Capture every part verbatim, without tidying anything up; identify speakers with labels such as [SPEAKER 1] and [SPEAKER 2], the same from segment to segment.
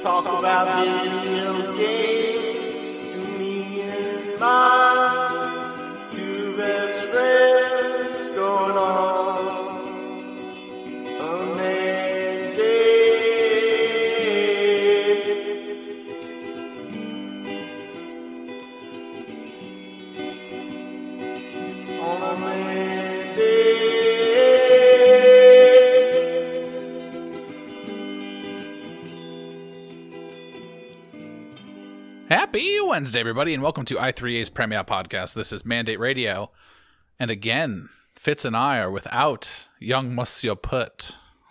[SPEAKER 1] talk about video games, me and my two best friends going on a Monday. On a Monday.
[SPEAKER 2] Happy Wednesday, everybody, and welcome to I three A's Premier Podcast. This is Mandate Radio, and again, Fitz and I are without young Monsieur Put.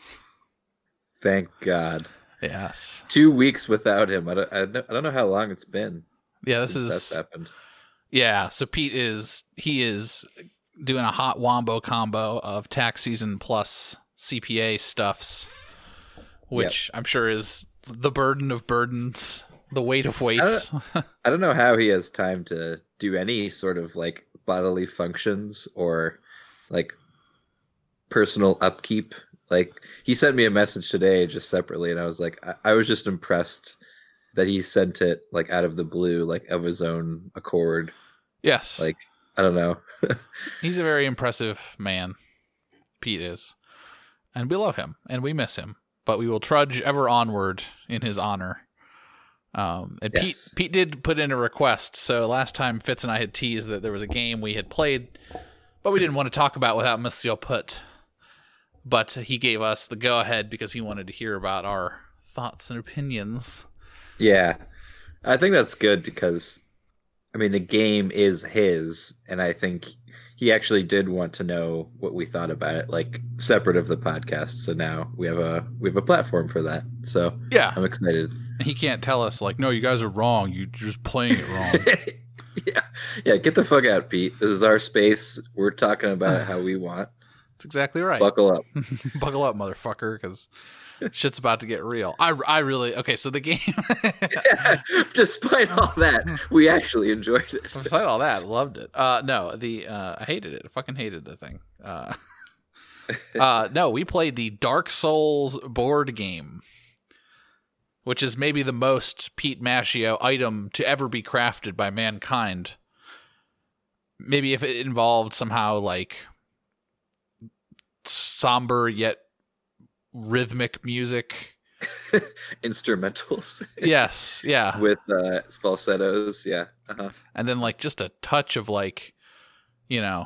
[SPEAKER 3] Thank God.
[SPEAKER 2] Yes.
[SPEAKER 3] Two weeks without him. I don't, I don't, I don't know how long it's been.
[SPEAKER 2] Yeah, this
[SPEAKER 3] since
[SPEAKER 2] is...
[SPEAKER 3] That's happened.
[SPEAKER 2] Yeah, so Pete is... He is doing a hot wombo combo of tax season plus C P A stuffs, which yep. I'm sure is the burden of burdens... The weight of weights.
[SPEAKER 3] I don't, I don't know how he has time to do any sort of like bodily functions or like personal upkeep. Like he sent me a message today just separately, and I was like, I, I was just impressed that he sent it like out of the blue, like of his own accord.
[SPEAKER 2] Yes.
[SPEAKER 3] Like, I don't know.
[SPEAKER 2] He's a very impressive man. Pete is. And we love him and we miss him, but we will trudge ever onward in his honor. Um, and
[SPEAKER 3] yes.
[SPEAKER 2] Pete Pete did put in a request. So last time Fitz and I had teased that there was a game we had played, but we didn't want to talk about without Monsieur Put. But he gave us the go ahead because he wanted to hear about our thoughts and opinions.
[SPEAKER 3] Yeah, I think that's good because, I mean, the game is his, and I think he actually did want to know what we thought about it, like separate of the podcast. So now we have a we have a platform for that. So
[SPEAKER 2] yeah,
[SPEAKER 3] I'm excited.
[SPEAKER 2] And he can't tell us like, no, you guys are wrong. You're just playing it wrong.
[SPEAKER 3] yeah, yeah. Get the fuck out, Pete. This is our space. We're talking about it how we want.
[SPEAKER 2] That's exactly right.
[SPEAKER 3] Buckle up,
[SPEAKER 2] buckle up, motherfucker, because shit's about to get real. I, I really okay. So the game,
[SPEAKER 3] yeah, despite all that, we actually enjoyed it.
[SPEAKER 2] Despite all that, loved it. Uh, no, the uh, I hated it. I fucking hated the thing. Uh, uh, no, we played the Dark Souls board game, which is maybe the most Pete Machio item to ever be crafted by mankind. Maybe if it involved somehow like somber yet rhythmic music.
[SPEAKER 3] Instrumentals.
[SPEAKER 2] Yes, yeah.
[SPEAKER 3] With uh, falsettos, yeah. Uh-huh.
[SPEAKER 2] And then like just a touch of like, you know,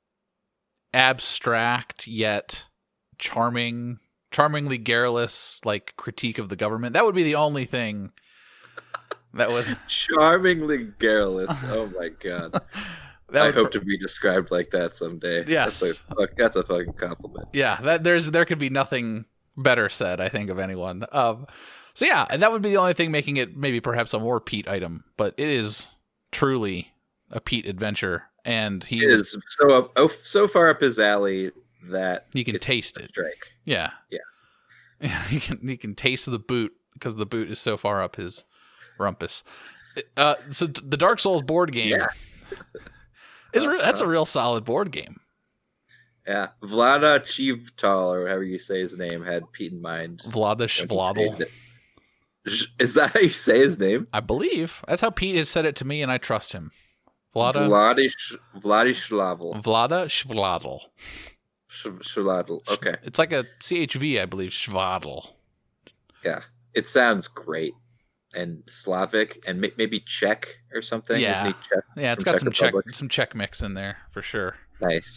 [SPEAKER 2] abstract yet charming... charmingly garrulous like critique of the government. That would be the only thing that would
[SPEAKER 3] charmingly garrulous. Oh my god. I hope pr- to be described like that someday.
[SPEAKER 2] Yes.
[SPEAKER 3] That's a, that's a fucking compliment.
[SPEAKER 2] Yeah, that there's there could be nothing better said, I think, of anyone. Um so yeah, and that would be the only thing making it maybe perhaps a more Pete item, but it is truly a Pete adventure, and he
[SPEAKER 3] it
[SPEAKER 2] was,
[SPEAKER 3] is so up, oh, so far up his alley that
[SPEAKER 2] you can taste it.
[SPEAKER 3] Strike.
[SPEAKER 2] Yeah.
[SPEAKER 3] Yeah.
[SPEAKER 2] you can you can taste the boot because the boot is so far up his rumpus. Uh, so the Dark Souls board game
[SPEAKER 3] yeah.
[SPEAKER 2] is re- that's a real solid board game.
[SPEAKER 3] Yeah, Vlada Chivtal, or however you say his name, had Pete in mind.
[SPEAKER 2] Vlada Shvladl.
[SPEAKER 3] Is that how you say his name?
[SPEAKER 2] I believe that's how Pete has said it to me, and I trust him. Vlada
[SPEAKER 3] Vladish Vladislavl.
[SPEAKER 2] Vlada Shvladl.
[SPEAKER 3] Shvladl. Okay.
[SPEAKER 2] It's like a C H V, I believe. Shvladl.
[SPEAKER 3] Yeah, it sounds great. And Slavic and maybe Czech or something.
[SPEAKER 2] Yeah,
[SPEAKER 3] Isn't he Czech?
[SPEAKER 2] Yeah, it's got Czech some Republic? Czech some Czech mix in there for sure.
[SPEAKER 3] Nice.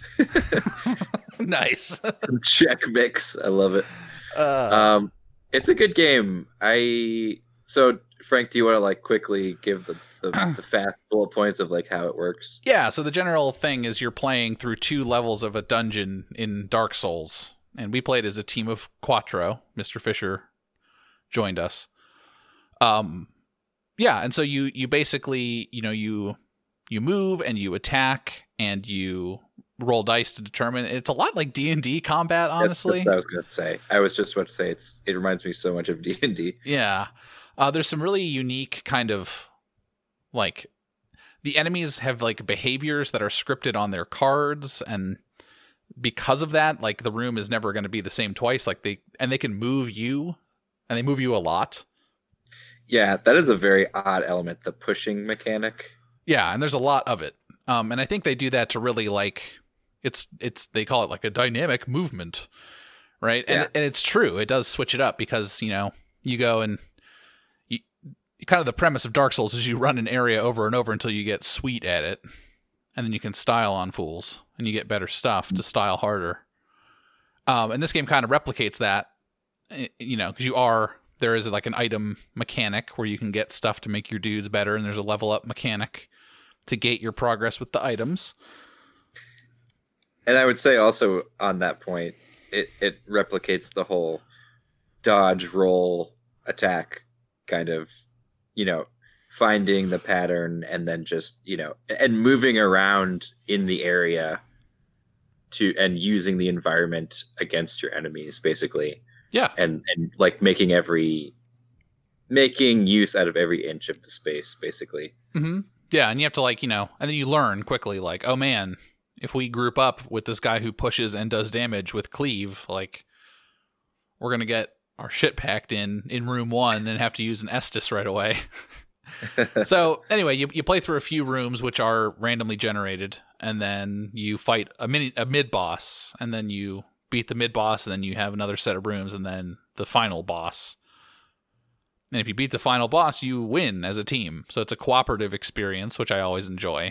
[SPEAKER 2] Nice.
[SPEAKER 3] Some Czech mix. I love it.
[SPEAKER 2] Uh,
[SPEAKER 3] um, it's a good game. I so Frank, do you want to like quickly give the the, the fast bullet points of like how it works?
[SPEAKER 2] Yeah. So the general thing is you're playing through two levels of a dungeon in Dark Souls, and we played as a team of Quattro. Mister Fisher joined us. Um, yeah, and so you you basically you know you you move and you attack and you roll dice to determine. It's a lot like D and D combat, honestly.
[SPEAKER 3] That's what I was going to say. I was just about to say it's. It reminds me so much of D and D.
[SPEAKER 2] Yeah, uh, there's some really unique kind of like the enemies have like behaviors that are scripted on their cards, and because of that, like the room is never going to be the same twice. Like they and they can move you, and they move you a lot.
[SPEAKER 3] Yeah, that is a very odd element, the pushing mechanic.
[SPEAKER 2] Yeah, and there's a lot of it. Um, and I think they do that to really like it's it's they call it like a dynamic movement, right? And
[SPEAKER 3] Yeah.
[SPEAKER 2] and it's true. It does switch it up because, you know, you go and you kind of the premise of Dark Souls is you run an area over and over until you get sweet at it, and then you can style on fools and you get better stuff to style harder. Um, and this game kind of replicates that, you know, because you are there is like an item mechanic where you can get stuff to make your dudes better, and there's a level up mechanic to gate your progress with the items.
[SPEAKER 3] And I would say also on that point, it, it replicates the whole dodge, roll, attack kind of, you know, finding the pattern and then just, you know, and moving around in the area to and using the environment against your enemies, basically.
[SPEAKER 2] Yeah.
[SPEAKER 3] And and like making every making use out of every inch of the space, basically.
[SPEAKER 2] Mm-hmm. Yeah, and you have to like, you know, and then you learn quickly, like, oh man, if we group up with this guy who pushes and does damage with cleave, like, we're gonna get our shit packed in in room one and have to use an Estus right away. So anyway, you you play through a few rooms which are randomly generated, and then you fight a mini a mid boss, and then you beat the mid boss, and then you have another set of rooms, and then the final boss. And if you beat the final boss, you win as a team. So it's a cooperative experience, which I always enjoy.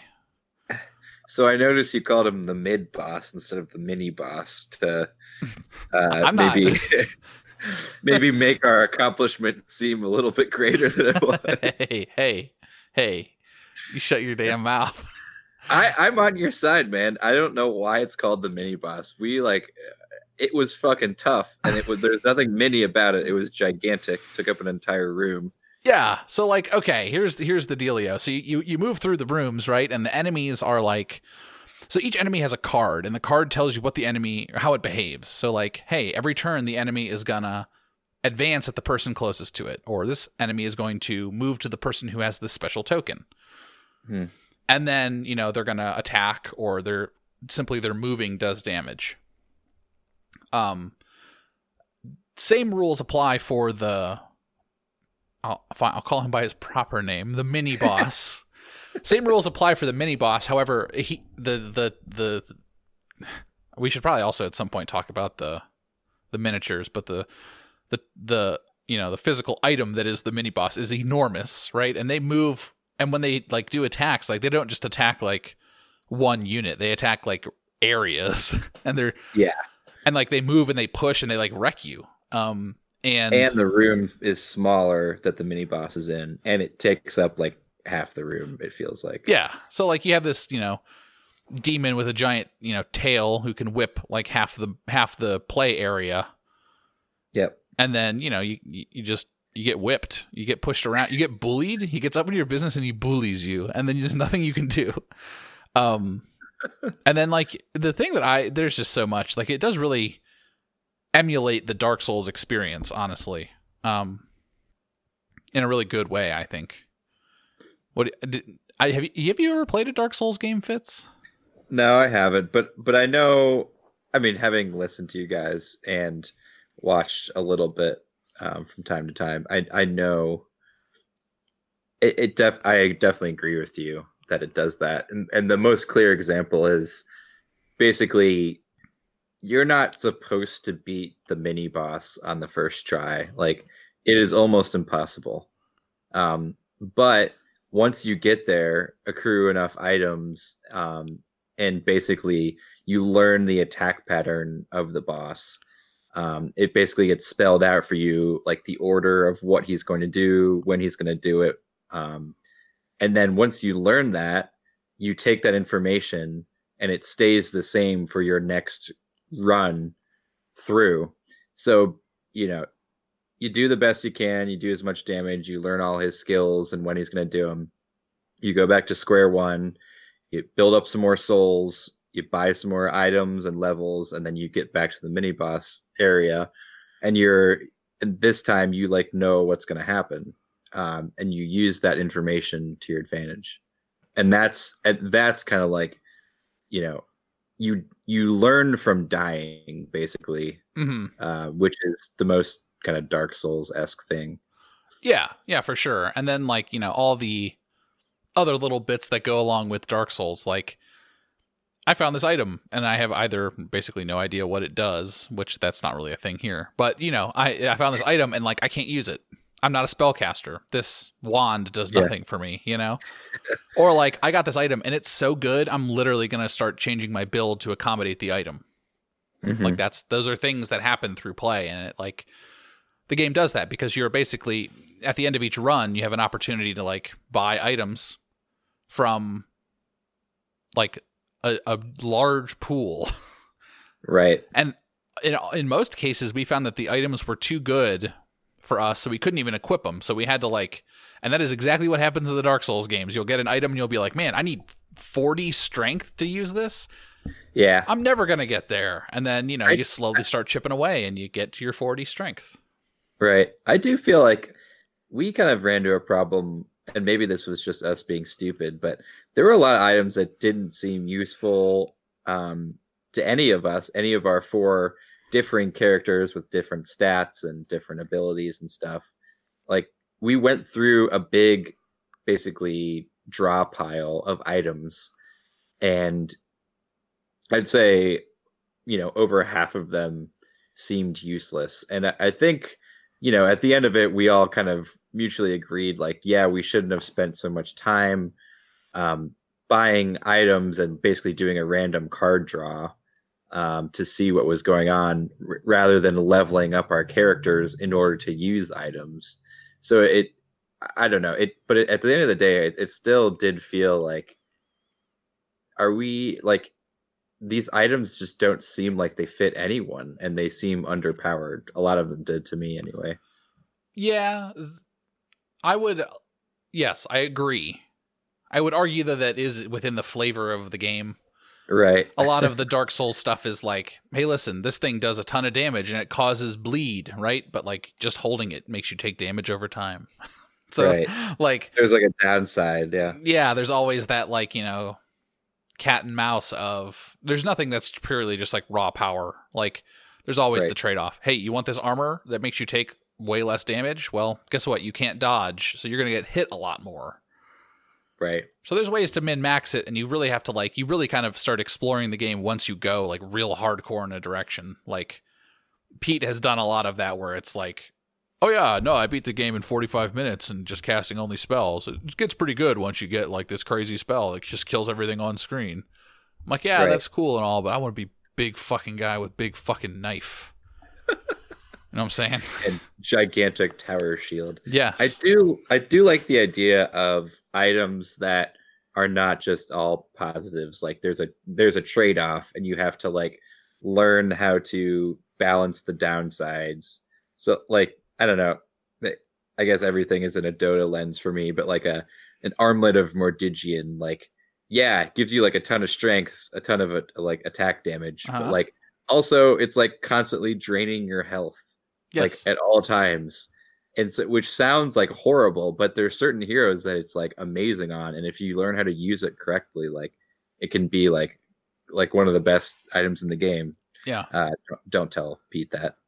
[SPEAKER 3] So I noticed you called him the mid boss instead of the mini boss to uh,
[SPEAKER 2] I'm
[SPEAKER 3] maybe
[SPEAKER 2] not...
[SPEAKER 3] maybe make our accomplishment seem a little bit greater than it was.
[SPEAKER 2] Hey, hey, hey! You shut your damn mouth.
[SPEAKER 3] I, I'm on your side, man. I don't know why it's called the mini boss. We like. It was fucking tough, and it was there's nothing mini about it. It was gigantic, took up an entire room.
[SPEAKER 2] Yeah, so like, okay, here's the, here's the dealio. So you, you you move through the rooms, right? And the enemies are like, so each enemy has a card, and the card tells you what the enemy, how it behaves. So like, hey, every turn the enemy is gonna advance at the person closest to it, or this enemy is going to move to the person who has this special token.
[SPEAKER 3] Hmm.
[SPEAKER 2] And then, you know, they're gonna attack, or they're simply their moving does damage. Um, same rules apply for the, I'll, fine, I'll call him by his proper name, the mini boss. Same rules apply for the mini boss. However, he, the, the, the, the, we should probably also at some point talk about the, the miniatures, but the, the, the, you know, the physical item that is the mini boss is enormous, right? And they move, and when they like do attacks, like they don't just attack like one unit, they attack like areas, and they're,
[SPEAKER 3] yeah.
[SPEAKER 2] And like they move and they push and they like wreck you. Um, and
[SPEAKER 3] and the room is smaller that the mini boss is in, and it takes up like half the room. It feels like.
[SPEAKER 2] Yeah. So like you have this, you know, demon with a giant, you know, tail who can whip like half the half the play area.
[SPEAKER 3] Yep.
[SPEAKER 2] And then you know you you just you get whipped, you get pushed around, you get bullied. He gets up into your business and he bullies you, and then there's nothing you can do. Um. And then like the thing that I there's just so much, like it does really emulate the Dark Souls experience, honestly, um in a really good way, I think. What did I have you have you ever played a Dark Souls game, Fitz?
[SPEAKER 3] No, I haven't, but but I know, I mean, having listened to you guys and watched a little bit um from time to time, I I know it, it def I definitely agree with you that it does that. And and the most clear example is basically you're not supposed to beat the mini boss on the first try. Like it is almost impossible. Um, but once you get there, accrue enough items, um, and basically you learn the attack pattern of the boss. Um, it basically gets spelled out for you, like the order of what he's going to do, when he's going to do it. Um, And then once you learn that, you take that information and it stays the same for your next run through. So, you know, you do the best you can, you do as much damage, you learn all his skills and when he's going to do them. You go back to square one, you build up some more souls, you buy some more items and levels, and then you get back to the mini boss area. And you're, and this time you like know what's going to happen. Um, and you use that information to your advantage, and that's and that's kind of like, you know, you you learn from dying basically,
[SPEAKER 2] Mm-hmm.
[SPEAKER 3] uh, which is the most kind of Dark Souls-esque thing.
[SPEAKER 2] Yeah, yeah, for sure. And then like, you know, all the other little bits that go along with Dark Souls, like I found this item and I have either basically no idea what it does, which that's not really a thing here. But, you know, I I found this item and like I can't use it. I'm not a spellcaster. This wand does nothing yeah. for me, you know? Or like I got this item and it's so good, I'm literally going to start changing my build to accommodate the item. Mm-hmm. Like that's those are things that happen through play, and it like the game does that because you're basically at the end of each run, you have an opportunity to like buy items from like a, a large pool.
[SPEAKER 3] Right.
[SPEAKER 2] And in in most cases we found that the items were too good for us, so we couldn't even equip them. So we had to like, and that is exactly what happens in the Dark Souls games. You'll get an item and you'll be like, man, I need forty strength to use this.
[SPEAKER 3] Yeah.
[SPEAKER 2] I'm never going to get there. And then, you know, I, you slowly start chipping away and you get to your forty strength.
[SPEAKER 3] Right. I do feel like we kind of ran into a problem, and maybe this was just us being stupid, but there were a lot of items that didn't seem useful um, to any of us, any of our four differing characters with different stats and different abilities and stuff. Like, we went through a big, basically, draw pile of items, and I'd say, you know, over half of them seemed useless. And I, I think, you know, at the end of it, we all kind of mutually agreed, like, yeah, we shouldn't have spent so much time um, buying items and basically doing a random card draw um, to see what was going on, r- rather than leveling up our characters in order to use items. So it, I don't know, it, but it, at the end of the day, it, it still did feel like, are we like, these items just don't seem like they fit anyone, and they seem underpowered. A lot of them did to me anyway.
[SPEAKER 2] Yeah, I would. Yes, I agree. I would argue that that is within the flavor of the game.
[SPEAKER 3] Right.
[SPEAKER 2] A lot of the Dark Souls stuff is like, hey, listen, this thing does a ton of damage and it causes bleed, right? But like just holding it makes you take damage over time. So
[SPEAKER 3] right.
[SPEAKER 2] like
[SPEAKER 3] there's like a downside, yeah.
[SPEAKER 2] Yeah, there's always that like, you know, cat and mouse of there's nothing that's purely just like raw power. Like there's always right. the trade-off. Hey, you want this armor that makes you take way less damage? Well, guess what? You can't dodge, so you're going to get hit a lot more.
[SPEAKER 3] Right.
[SPEAKER 2] So there's ways to min-max it, and you really have to like, you really kind of start exploring the game once you go like real hardcore in a direction. Like Pete has done a lot of that where it's like, oh yeah, no, I beat the game in forty-five minutes and just casting only spells. It gets pretty good once you get like this crazy spell that just kills everything on screen. I'm like, yeah, right. that's cool and all, but I want to be big fucking guy with big fucking knife. You know what I'm saying?
[SPEAKER 3] And gigantic tower shield.
[SPEAKER 2] Yes.
[SPEAKER 3] I do I do like the idea of items that are not just all positives. Like there's a there's a trade-off, and you have to like learn how to balance the downsides. So like, I don't know, I guess everything is in a Dota lens for me, but like a an armlet of Mordigian, like, yeah, it gives you like a ton of strength, a ton of uh, like attack damage, uh-huh. but like also it's like constantly draining your health. Yes. Like at all times, and so, which sounds like horrible, but there's certain heroes that it's like amazing on, and if you learn how to use it correctly, like it can be like like one of the best items in the game.
[SPEAKER 2] Yeah.
[SPEAKER 3] Uh, don't, don't tell Pete that.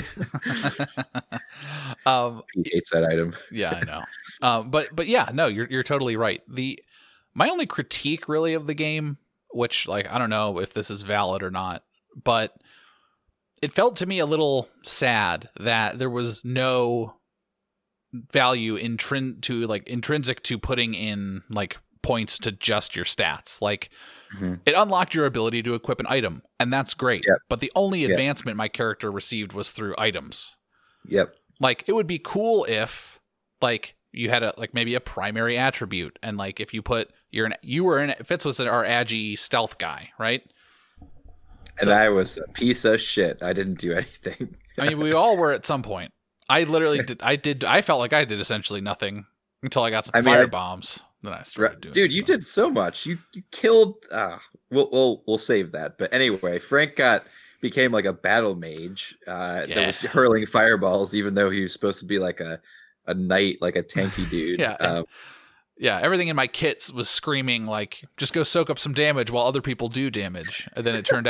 [SPEAKER 2] um,
[SPEAKER 3] Pete hates that item.
[SPEAKER 2] Yeah, I know. Um, but but yeah, no, you're you're totally right. The my only critique really of the game, which like I don't know if this is valid or not, but it felt to me a little sad that there was no value intrin- to like intrinsic to putting in like points to just your stats. Like mm-hmm. it unlocked your ability to equip an item, and that's great.
[SPEAKER 3] Yep.
[SPEAKER 2] But the only
[SPEAKER 3] yep.
[SPEAKER 2] advancement my character received was through items.
[SPEAKER 3] Yep.
[SPEAKER 2] Like it would be cool if like you had a like maybe a primary attribute, and like if you put you're an you were in Fitz was our agi stealth guy, right?
[SPEAKER 3] And so, I was a piece of shit. I didn't do anything.
[SPEAKER 2] I mean, we all were at some point. I literally did. I did. I felt like I did essentially nothing until I got some I mean, fire I, bombs. Then I started
[SPEAKER 3] right,
[SPEAKER 2] doing.
[SPEAKER 3] Dude, you did so much. You, you killed. Uh, we'll we'll we'll save that. But anyway, Frank got became like a battle mage uh, yeah. that was hurling fireballs, even though he was supposed to be like a a knight, like a tanky dude.
[SPEAKER 2] yeah.
[SPEAKER 3] Um,
[SPEAKER 2] Yeah, everything in my kits was screaming like, just go soak up some damage while other people do damage. And then it turned out that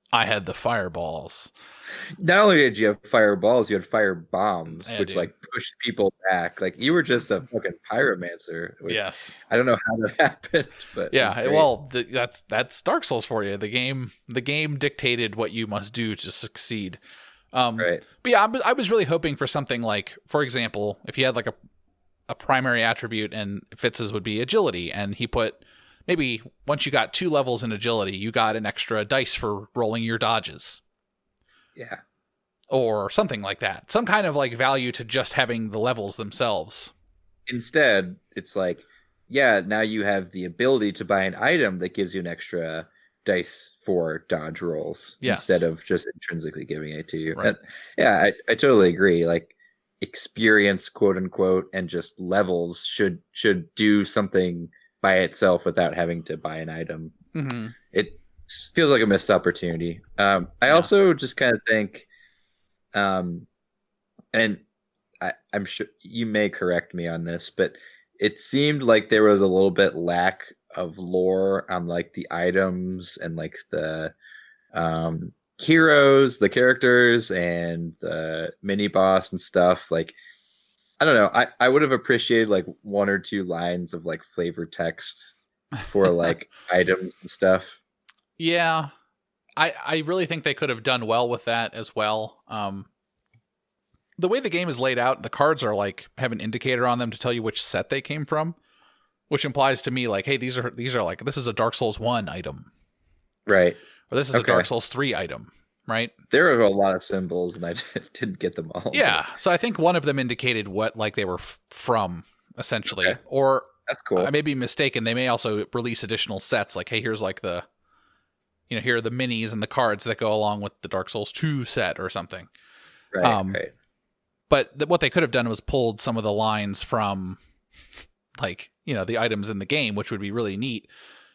[SPEAKER 2] I had the fireballs.
[SPEAKER 3] Not only did you have fireballs, you had fire bombs,
[SPEAKER 2] Yeah,
[SPEAKER 3] which
[SPEAKER 2] dude.
[SPEAKER 3] like pushed people back. Like you were just a fucking pyromancer. Which,
[SPEAKER 2] Yes.
[SPEAKER 3] I don't know how that happened, but it was
[SPEAKER 2] Yeah,
[SPEAKER 3] great.
[SPEAKER 2] well, the, that's that's Dark Souls for you. The game, the game dictated what you must do to succeed. Um,
[SPEAKER 3] right.
[SPEAKER 2] But yeah, I was, I was really hoping for something like, for example, if you had like a a primary attribute, and Fitz's would be agility, and he put maybe once you got two levels in agility, you got an extra dice for rolling your dodges,
[SPEAKER 3] Yeah.
[SPEAKER 2] or something like that. Some kind of like value to just having the levels themselves.
[SPEAKER 3] Instead, it's like, yeah, now you have the ability to buy an item that gives you an extra dice for dodge rolls
[SPEAKER 2] Yes.
[SPEAKER 3] instead of just intrinsically giving it to you.
[SPEAKER 2] Right.
[SPEAKER 3] And, yeah, I, I totally agree. Like experience, quote unquote, and just levels should should do something by itself without having to buy an item.
[SPEAKER 2] Mm-hmm.
[SPEAKER 3] It feels like a missed opportunity. Um, I
[SPEAKER 2] Yeah.
[SPEAKER 3] also just kind of think, um, and I, I'm sure you may correct me on this, but it seemed like there was a little bit lack of lore on like the items and like the um, heroes, the characters, and the mini boss and stuff. Like, I don't know. I, I would have appreciated like one or two lines of like flavor text for like items and stuff.
[SPEAKER 2] Yeah, I I really think they could have done well with that as well. Um, the way the game is laid out, the cards are like have an indicator on them to tell you which set they came from, which implies to me like, hey, these are these are like this is a Dark Souls one item,
[SPEAKER 3] Right.
[SPEAKER 2] or this is
[SPEAKER 3] Okay.
[SPEAKER 2] a Dark Souls three item, right?
[SPEAKER 3] There are a lot of symbols, and I didn't get them all.
[SPEAKER 2] Yeah, so I think one of them indicated what like they were f- from essentially,
[SPEAKER 3] Okay.
[SPEAKER 2] or
[SPEAKER 3] That's cool.
[SPEAKER 2] I may be mistaken. They may also release additional sets, like, hey, here's like the, you know, here are the minis and the cards that go along with the Dark Souls two set or something.
[SPEAKER 3] right.
[SPEAKER 2] um,
[SPEAKER 3] right.
[SPEAKER 2] But th- what they could have done was pulled some of the lines from, like, you know, the items in the game, which would be really neat.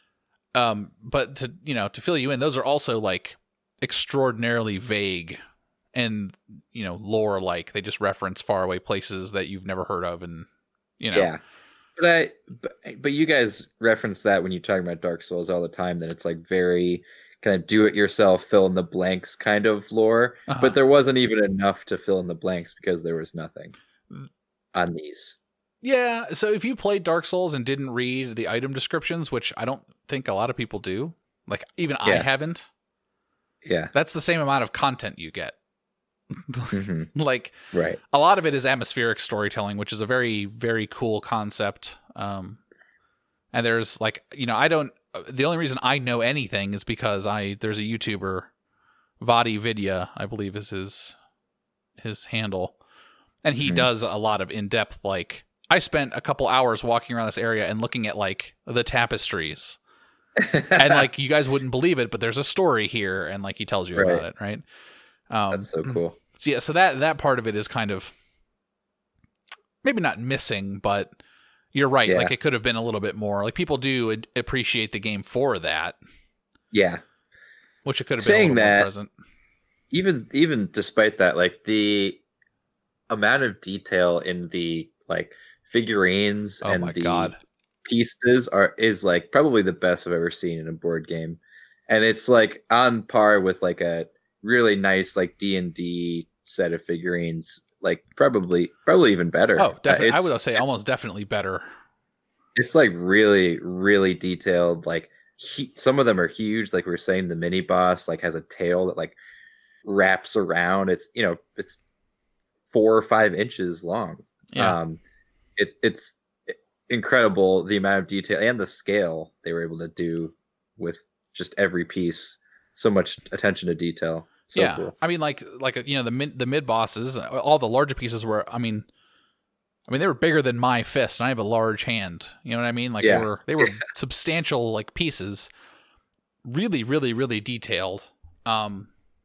[SPEAKER 2] Um, but to you know to fill you in, those are also like extraordinarily vague and you know lore like. They just reference faraway places that you've never heard of, and you know.
[SPEAKER 3] Yeah. But I, but, but you guys reference that when you talk about Dark Souls all the time. That it's like very kind of do-it-yourself, fill in the blanks kind of lore.
[SPEAKER 2] Uh-huh.
[SPEAKER 3] But there wasn't even enough to fill in the blanks because there was nothing on these.
[SPEAKER 2] Yeah, so if you played Dark Souls and didn't read the item descriptions, which I don't think a lot of people do, like even I
[SPEAKER 3] Yeah.
[SPEAKER 2] haven't,
[SPEAKER 3] Yeah.
[SPEAKER 2] that's the same amount of content you get.
[SPEAKER 3] Mhm.
[SPEAKER 2] Like
[SPEAKER 3] Right.
[SPEAKER 2] a lot of it is atmospheric storytelling, which is a very, very cool concept. Um, and there's like, you know, I don't, the only reason I know anything is because I, there's a YouTuber, Vadi Vidya, I believe is his, his handle. And he
[SPEAKER 3] Mhm.
[SPEAKER 2] does a lot of in-depth, like, I spent a couple hours walking around this area and looking at like the tapestries, and like you guys wouldn't believe it, but there's a story here, and like he tells you
[SPEAKER 3] Right.
[SPEAKER 2] about it, right? Um,
[SPEAKER 3] That's so cool.
[SPEAKER 2] So yeah, so that that part of it is kind of maybe not missing, but you're right.
[SPEAKER 3] Yeah.
[SPEAKER 2] Like it could have been a little bit more. Like people do ad- appreciate the game for that,
[SPEAKER 3] Yeah.
[SPEAKER 2] which it could have
[SPEAKER 3] Saying
[SPEAKER 2] been a little
[SPEAKER 3] that,
[SPEAKER 2] more present.
[SPEAKER 3] even even despite that, like the amount of detail in the like figurines
[SPEAKER 2] Oh
[SPEAKER 3] and
[SPEAKER 2] my
[SPEAKER 3] the
[SPEAKER 2] god!
[SPEAKER 3] pieces are is like probably the best I've ever seen in a board game, and it's like on par with like a really nice like D and D set of figurines, like probably probably even better.
[SPEAKER 2] Oh, definitely.
[SPEAKER 3] Uh,
[SPEAKER 2] I
[SPEAKER 3] it's-
[SPEAKER 2] would say
[SPEAKER 3] it's-
[SPEAKER 2] almost definitely better.
[SPEAKER 3] It's like really really detailed. Like he, some of them are huge. Like we were saying, the mini boss like has a tail that like wraps around. It's you know it's four or five inches long.
[SPEAKER 2] Yeah.
[SPEAKER 3] Um, it, it's incredible the amount of detail and the scale they were able to do with just every piece. So much attention to detail. So
[SPEAKER 2] yeah.
[SPEAKER 3] cool.
[SPEAKER 2] I mean, like like you know the mid the mid bosses, all the larger pieces were. I mean, I mean they were bigger than my fist, and I have a large hand. You know what I mean? Like
[SPEAKER 3] Yeah.
[SPEAKER 2] they were they were substantial like pieces, really really really detailed. Um,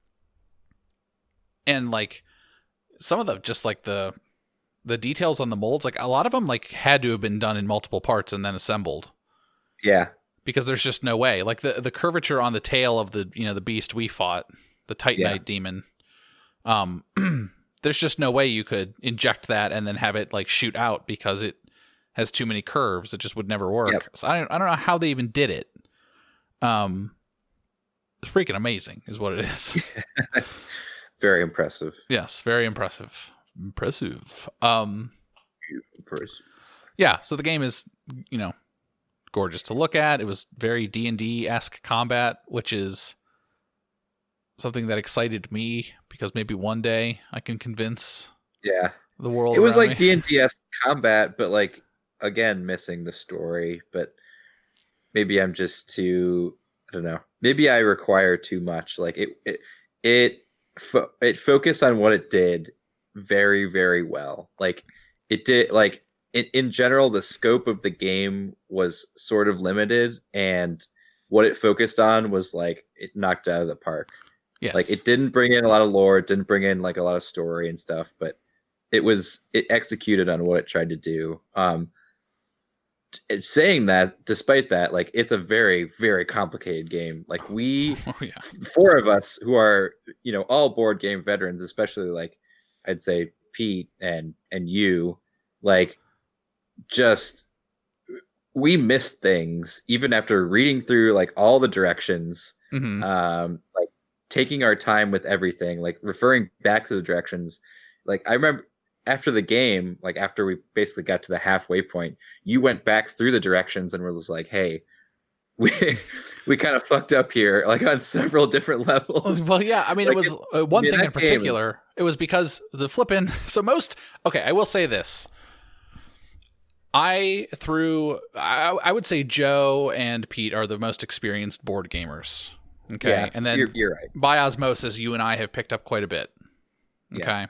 [SPEAKER 2] and like some of the just like the the details on the molds, like a lot of them like had to have been done in multiple parts and then assembled.
[SPEAKER 3] Yeah.
[SPEAKER 2] Because there's just no way. Like the the curvature on the tail of the you know the beast we fought, the Titanite
[SPEAKER 3] Yeah.
[SPEAKER 2] demon. Um, there's just no way you could inject that and then have it like shoot out because it has too many curves. It just would never work.
[SPEAKER 3] Yep.
[SPEAKER 2] So I don't I don't know how they even did it. Um, freaking amazing, is what it is.
[SPEAKER 3] Very impressive.
[SPEAKER 2] Yes, very impressive. Impressive. Um,
[SPEAKER 3] Impressive.
[SPEAKER 2] yeah, so the game is, you know, gorgeous to look at. It was very D and D-esque combat, which is something that excited me because maybe one day I can convince
[SPEAKER 3] Yeah.
[SPEAKER 2] the world.
[SPEAKER 3] It was
[SPEAKER 2] around
[SPEAKER 3] like
[SPEAKER 2] me.
[SPEAKER 3] D and D-esque combat, but like again missing the story. But maybe I'm just too. I don't know. Maybe I require too much. Like it, it, it, fo- it focused on what it did very, very well. Like it did. Like in in general, the scope of the game was sort of limited, and what it focused on was like it knocked it out of the park.
[SPEAKER 2] Yes.
[SPEAKER 3] Like it didn't bring in a lot of lore, it didn't bring in like a lot of story and stuff, but it was it executed on what it tried to do. Um, t- saying that, despite that, like it's a very very complicated game. Like we,
[SPEAKER 2] Oh, yeah.
[SPEAKER 3] four of us who are you know all board game veterans, especially like I'd say Pete and and you, like just we missed things even after reading through like all the directions.
[SPEAKER 2] Mhm.
[SPEAKER 3] Um, like taking our time with everything, like referring back to the directions. Like I remember after the game, like after we basically got to the halfway point, you went back through the directions and was like, "Hey, we we kind of fucked up here, like on several different levels."
[SPEAKER 2] Well, yeah. I mean,
[SPEAKER 3] Like,
[SPEAKER 2] it was
[SPEAKER 3] it-
[SPEAKER 2] uh, one
[SPEAKER 3] I mean,
[SPEAKER 2] thing in
[SPEAKER 3] that game is-
[SPEAKER 2] particular. It was because the flippin'. So most. Okay, I will say this. I through I, I would say Joe and Pete are the most experienced board gamers. Okay,
[SPEAKER 3] Yeah,
[SPEAKER 2] and then
[SPEAKER 3] you're, you're right.
[SPEAKER 2] by osmosis, you and I have picked up quite a bit.
[SPEAKER 3] Yeah.
[SPEAKER 2] Okay.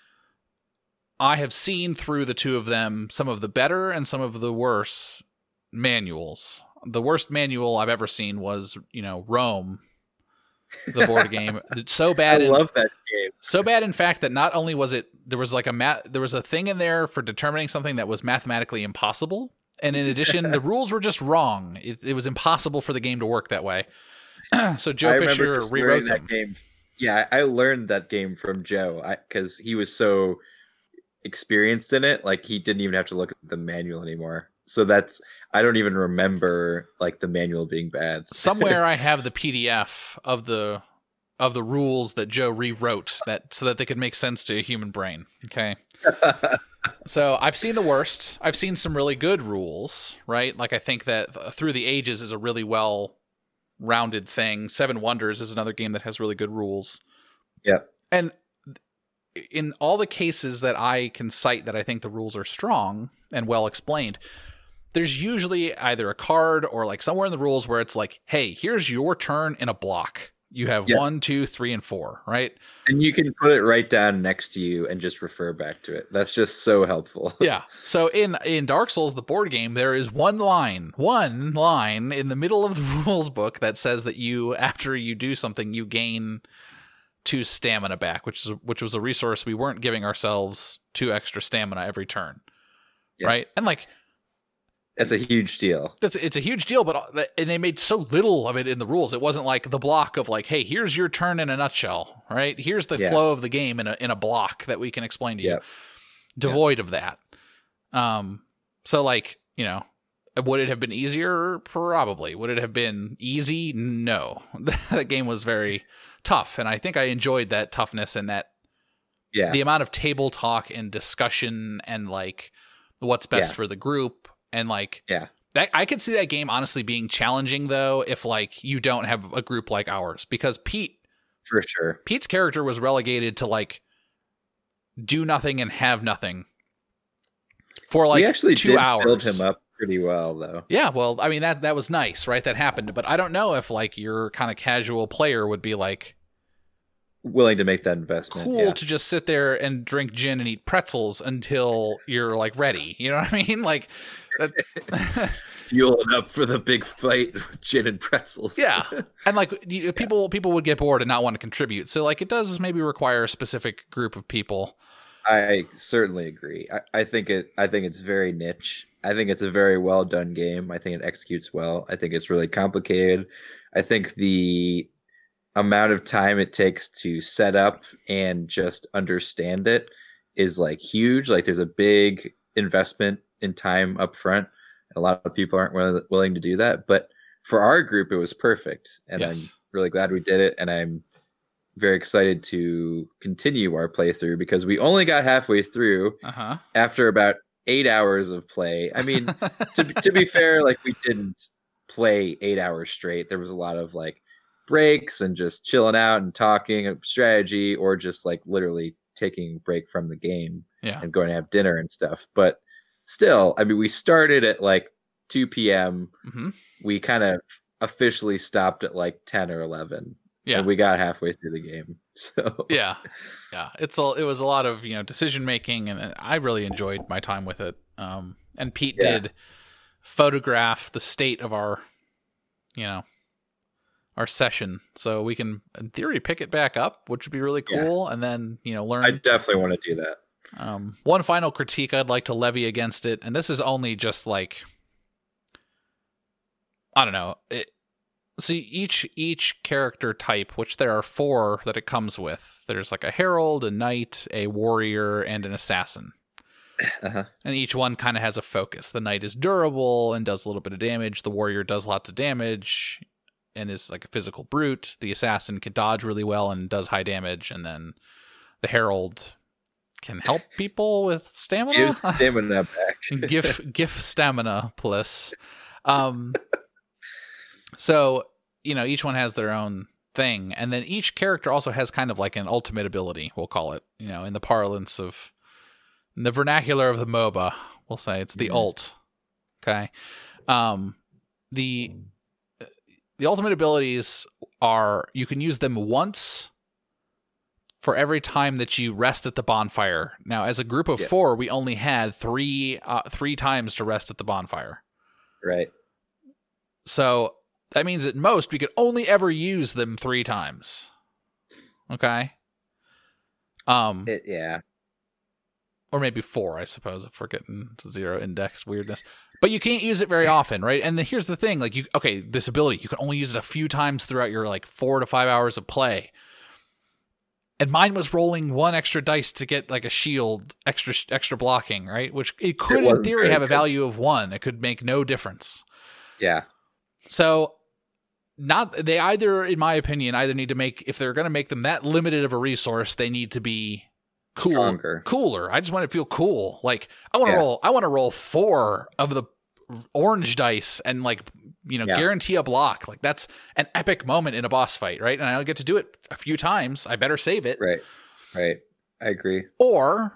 [SPEAKER 2] I have seen through the two of them some of the better and some of the worse manuals. The worst manual I've ever seen was, you know, Rome, the board game. It's so
[SPEAKER 3] I
[SPEAKER 2] bad. in,
[SPEAKER 3] love that game.
[SPEAKER 2] so bad, in fact, that not only was it there was like a math there was a thing in there for determining something that was mathematically impossible, and in addition, the rules were just wrong. It, it was impossible for the game to work that way. So Joe
[SPEAKER 3] I remember
[SPEAKER 2] Fisher
[SPEAKER 3] just
[SPEAKER 2] rewrote
[SPEAKER 3] learning
[SPEAKER 2] them.
[SPEAKER 3] that game. Yeah, I I learned that game from Joe because he was so experienced in it. Like he didn't even have to look at the manual anymore. So that's I don't even remember like the manual being bad.
[SPEAKER 2] Somewhere I have the P D F of the of the rules that Joe rewrote that so that they could make sense to a human brain. Okay. So I've seen the worst. I've seen some really good rules, right? Like I think that Through the Ages is a really well rounded thing. Seven Wonders is another game that has really good rules.
[SPEAKER 3] Yep.
[SPEAKER 2] And in all the cases that I can cite that I think the rules are strong and well explained, there's usually either a card or like somewhere in the rules where it's like, hey, here's your turn in a block. You have
[SPEAKER 3] Yeah.
[SPEAKER 2] one, two, three, and four, right?
[SPEAKER 3] And you can put it right down next to you and just refer back to it. That's just so helpful.
[SPEAKER 2] Yeah. So in in Dark Souls, the board game, there is one line, one line in the middle of the rules book that says that you, after you do something, you gain two stamina back, which is which was a resource we weren't giving ourselves two extra stamina every turn,
[SPEAKER 3] Yeah.
[SPEAKER 2] right? And like
[SPEAKER 3] That's a huge deal.
[SPEAKER 2] that's it's a huge deal, but and they made so little of it in the rules. It wasn't like the block of like, hey, here's your turn in a nutshell, right? Here's the
[SPEAKER 3] Yeah.
[SPEAKER 2] flow of the game in a in a block that we can explain to you.
[SPEAKER 3] Yep.
[SPEAKER 2] Devoid of that. Um, so like, you know, would it have been easier? Probably. Would it have been easy? No. That game was very tough, and I think I enjoyed that toughness and that
[SPEAKER 3] Yeah.
[SPEAKER 2] the amount of table talk and discussion and like what's best
[SPEAKER 3] Yeah.
[SPEAKER 2] for the group and like
[SPEAKER 3] Yeah.
[SPEAKER 2] that. I could see that game honestly being challenging though if like you don't have a group like ours, because Pete
[SPEAKER 3] For sure.
[SPEAKER 2] Pete's character was relegated to like do nothing and have nothing for like
[SPEAKER 3] we actually
[SPEAKER 2] two
[SPEAKER 3] did
[SPEAKER 2] hours.
[SPEAKER 3] build him up pretty well, though.
[SPEAKER 2] Yeah, well, I mean that that was nice, right? That happened, but I don't know if like your kind of casual player would be like
[SPEAKER 3] Willing to make that investment.
[SPEAKER 2] cool
[SPEAKER 3] Yeah.
[SPEAKER 2] to just sit there and drink gin and eat pretzels until you're like ready. You know what I mean? Like that.
[SPEAKER 3] Fueling up for the big fight with gin and pretzels.
[SPEAKER 2] Yeah. And like you, people people would get bored and not want to contribute. So like it does maybe require a specific group of people.
[SPEAKER 3] I certainly agree. I, I think it. I think it's very niche. I think it's a very well done game. I think it executes well. I think it's really complicated. I think the amount of time it takes to set up and just understand it is like huge. Like there's a big investment in time up front. A lot of people aren't will- willing to do that, but for our group, it was perfect. And
[SPEAKER 2] Yes.
[SPEAKER 3] really glad we did it, and I'm very excited to continue our playthrough because we only got halfway through
[SPEAKER 2] Uh-huh.
[SPEAKER 3] after about eight hours of play. I mean, to to be fair, like we didn't play eight hours straight. There was a lot of like breaks and just chilling out and talking strategy, or just like literally taking a break from the game
[SPEAKER 2] Yeah.
[SPEAKER 3] and going to have dinner and stuff. But still, I mean, we started at like two p.m.
[SPEAKER 2] Mm-hmm.
[SPEAKER 3] We kind of officially stopped at like ten or eleven.
[SPEAKER 2] Yeah.
[SPEAKER 3] And we got halfway through the game. So
[SPEAKER 2] Yeah. Yeah. It's a, it was a lot of, you know, decision making, and I really enjoyed my time with it. Um, and Pete
[SPEAKER 3] Yeah.
[SPEAKER 2] did photograph the state of our, you know, our session. So we can, in theory, pick it back up, which would be really cool. And then, you know, learn.
[SPEAKER 3] I definitely want to do that.
[SPEAKER 2] Um, one final critique I'd like to levy against it, and this is only just like, I don't know. It, so each each character type, which there are four that it comes with, there's like a herald, a knight, a warrior, and an assassin.
[SPEAKER 3] Uh-huh.
[SPEAKER 2] And each one kind of has a focus. The knight is durable and does a little bit of damage. The warrior does lots of damage and is like a physical brute. The assassin can dodge really well and does high damage. And then the herald can help people with stamina.
[SPEAKER 3] Give stamina back.
[SPEAKER 2] gif gif stamina plus. Um, so, you know, each one has their own thing. And then each character also has kind of like an ultimate ability, we'll call it, you know, in the parlance of, in the vernacular of the MOBA, we'll say it's the
[SPEAKER 3] Mhm.
[SPEAKER 2] ult. Okay. Um, the, the ultimate abilities are, you can use them once for every time that you rest at the bonfire. Now, as a group of
[SPEAKER 3] Yeah.
[SPEAKER 2] four, we only had three, uh, three times to rest at the bonfire.
[SPEAKER 3] Right.
[SPEAKER 2] So that means at most we could only ever use them three times. Okay. Um,
[SPEAKER 3] It, yeah.
[SPEAKER 2] or maybe four, I suppose, if we're getting to zero index weirdness. But you can't use it very often, right? And then here's the thing, like you, okay, this ability, you can only use it a few times throughout your like four to five hours of play. And mine was rolling one extra dice to get like a shield, extra extra blocking, right? Which it could,
[SPEAKER 3] It
[SPEAKER 2] in
[SPEAKER 3] wasn't
[SPEAKER 2] theory,
[SPEAKER 3] very
[SPEAKER 2] have a
[SPEAKER 3] good.
[SPEAKER 2] value of one. It could make no difference.
[SPEAKER 3] Yeah.
[SPEAKER 2] So, not they either, in my opinion, either need to make, if they're going to make them that limited of a resource, they need to be cool,
[SPEAKER 3] Stronger.
[SPEAKER 2] cooler. I just want to feel cool. Like I want to
[SPEAKER 3] Yeah.
[SPEAKER 2] roll, I want to roll four of the orange dice and like, you know,
[SPEAKER 3] Yeah.
[SPEAKER 2] guarantee a block. Like that's an epic moment in a boss fight, right? And I get to do it a few times. I better save it.
[SPEAKER 3] Right. Right. I agree.
[SPEAKER 2] Or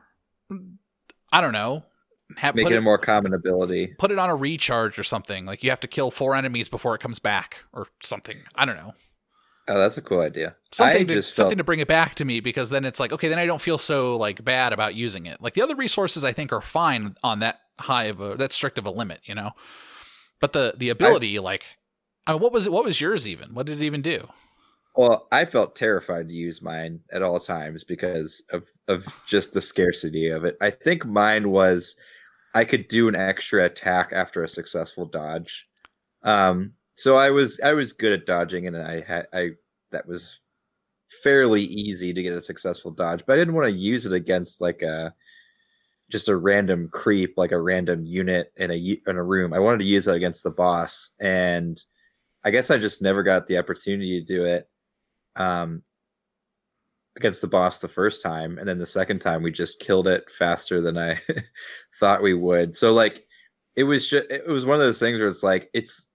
[SPEAKER 2] I don't know, have
[SPEAKER 3] Make
[SPEAKER 2] put
[SPEAKER 3] it
[SPEAKER 2] it,
[SPEAKER 3] a more common ability.
[SPEAKER 2] put it on a recharge or something. Like you have to kill four enemies before it comes back or something. I don't know.
[SPEAKER 3] Oh, that's a cool idea.
[SPEAKER 2] Something
[SPEAKER 3] I
[SPEAKER 2] to,
[SPEAKER 3] just
[SPEAKER 2] something
[SPEAKER 3] felt,
[SPEAKER 2] to bring it back to me, because then it's like, okay, then I don't feel so like bad about using it. Like the other resources I think are fine on that high of a, that strict of a limit, you know, but the, the ability, like, I mean, what was it? What was yours even? What did it even do?
[SPEAKER 3] well, I felt terrified to use mine at all times because of, of just the scarcity of it. I think mine was I could do an extra attack after a successful dodge. Um, so I was I was good at dodging, and I had I that was fairly easy to get a successful dodge. But I didn't want to use it against like a just a random creep, like a random unit in a u- in a room. I wanted to use it against the boss, and I guess I just never got the opportunity to do it um, against the boss the first time, and then the second time we just killed it faster than I thought we would. So like, it was just it was one of those things where it's like it's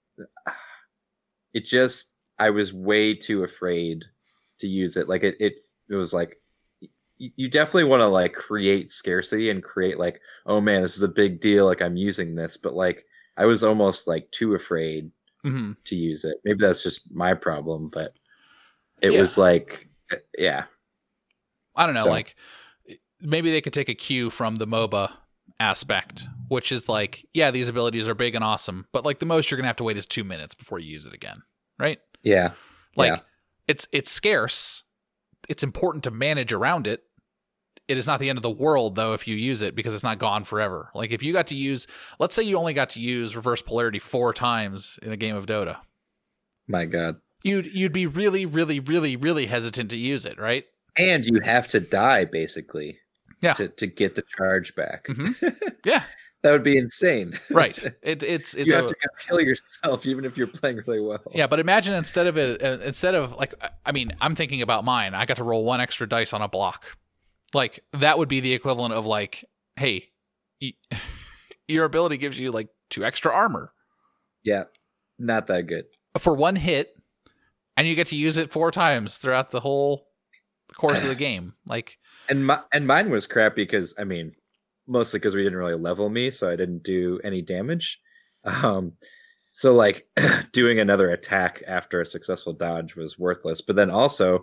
[SPEAKER 3] it just I was way too afraid to use it. Like it it it was like you, you definitely want to like create scarcity and create like, oh man, this is a big deal. Like I'm using this, but like I was almost like too afraid
[SPEAKER 2] Mm-hmm.
[SPEAKER 3] to use it. Maybe that's just my problem, but it
[SPEAKER 2] Yeah.
[SPEAKER 3] was like, yeah,
[SPEAKER 2] I don't know,
[SPEAKER 3] So-
[SPEAKER 2] like maybe they could take a cue from the MOBA aspect, which is like, yeah, these abilities are big and awesome, but like the most you're gonna have to wait is two minutes before you use it again, right?
[SPEAKER 3] yeah,
[SPEAKER 2] Like
[SPEAKER 3] Yeah.
[SPEAKER 2] it's it's scarce. It's important to manage around it. It is not the end of the world though if you use it, because it's not gone forever. Like if you got to use, let's say you only got to use reverse polarity four times in a game of Dota,
[SPEAKER 3] my God.
[SPEAKER 2] you'd you'd be really, really, really, really hesitant to use it, right?
[SPEAKER 3] And you have to die basically
[SPEAKER 2] Yeah.
[SPEAKER 3] to, to get the charge back.
[SPEAKER 2] Mhm. Yeah.
[SPEAKER 3] That would be insane.
[SPEAKER 2] Right. It, it's it's
[SPEAKER 3] you have
[SPEAKER 2] a,
[SPEAKER 3] to kill yourself even if you're playing really well.
[SPEAKER 2] yeah, but imagine instead of it, uh, instead of like, I mean, I'm thinking about mine. I got to roll one extra dice on a block. Like that would be the equivalent of like, hey, y- your ability gives you like two extra armor.
[SPEAKER 3] Yeah, not that good.
[SPEAKER 2] For one hit, and you get to use it four times throughout the whole course of the game. Like,
[SPEAKER 3] and my, and mine was crappy because I mean, mostly because we didn't really level me, so I didn't do any damage. Um, so like doing another attack after a successful dodge was worthless. But then also,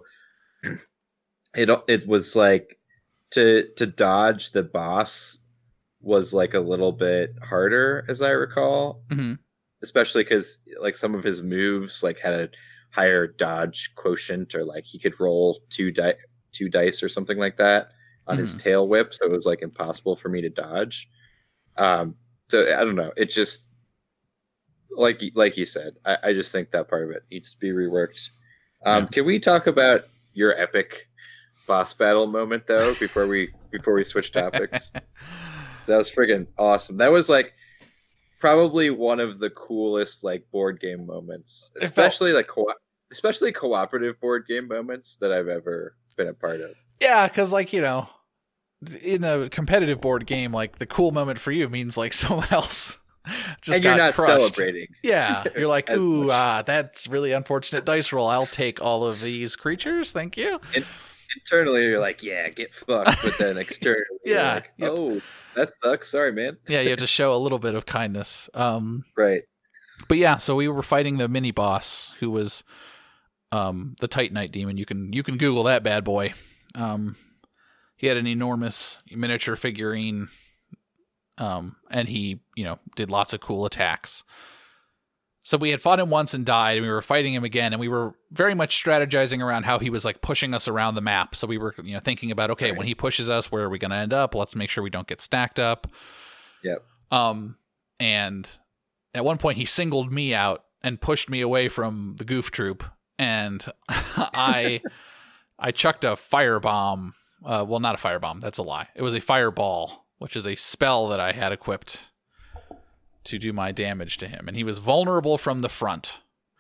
[SPEAKER 3] it it was like to to dodge the boss was like a little bit harder, as I recall.
[SPEAKER 2] mm-hmm.
[SPEAKER 3] Especially because like some of his moves like had a higher dodge quotient, or like he could roll two di- two dice or something like that on
[SPEAKER 2] mm-hmm.
[SPEAKER 3] his tail whip, so it was like impossible for me to dodge. Um, so I don't know. It just like like you said, I, I just think that part of it needs to be reworked. Um,
[SPEAKER 2] Yeah.
[SPEAKER 3] Can we talk about your epic boss battle moment though before we before we switch topics? That was friggin' awesome. That was like probably one of the coolest like board game moments, especially like co- especially cooperative board game moments that I've ever been a part of.
[SPEAKER 2] Yeah, because like, you know, in a competitive board game, like the cool moment for you means like someone else just
[SPEAKER 3] and
[SPEAKER 2] got
[SPEAKER 3] you're not
[SPEAKER 2] crushed.
[SPEAKER 3] celebrating.
[SPEAKER 2] Yeah, you're like,
[SPEAKER 3] As
[SPEAKER 2] ooh,
[SPEAKER 3] much.
[SPEAKER 2] ah, that's really unfortunate dice roll. I'll take all of these creatures, thank you.
[SPEAKER 3] And internally, you're like, yeah, get fucked. But then externally,
[SPEAKER 2] Yeah,
[SPEAKER 3] you're like,
[SPEAKER 2] you have to-
[SPEAKER 3] oh, that sucks. Sorry, man.
[SPEAKER 2] Yeah, you have to show a little bit of kindness. Um,
[SPEAKER 3] Right.
[SPEAKER 2] but yeah, so we were fighting the mini boss, who was um the Titanite demon. You can you can Google that bad boy. Um, he had an enormous miniature figurine, um, and he, you know, did lots of cool attacks. So we had fought him once and died, and we were fighting him again, and we were very much strategizing around how he was like pushing us around the map. So we were, you know, thinking about, okay,
[SPEAKER 3] Right.
[SPEAKER 2] when he pushes us, where are we going to end up? Let's make sure we don't get stacked up.
[SPEAKER 3] Yep.
[SPEAKER 2] Um, and at one point he singled me out and pushed me away from the goof troop, and I I chucked a firebomb. Uh, well, not a firebomb. That's a lie. It was a fireball, which is a spell that I had equipped to do my damage to him, and he was vulnerable from the front.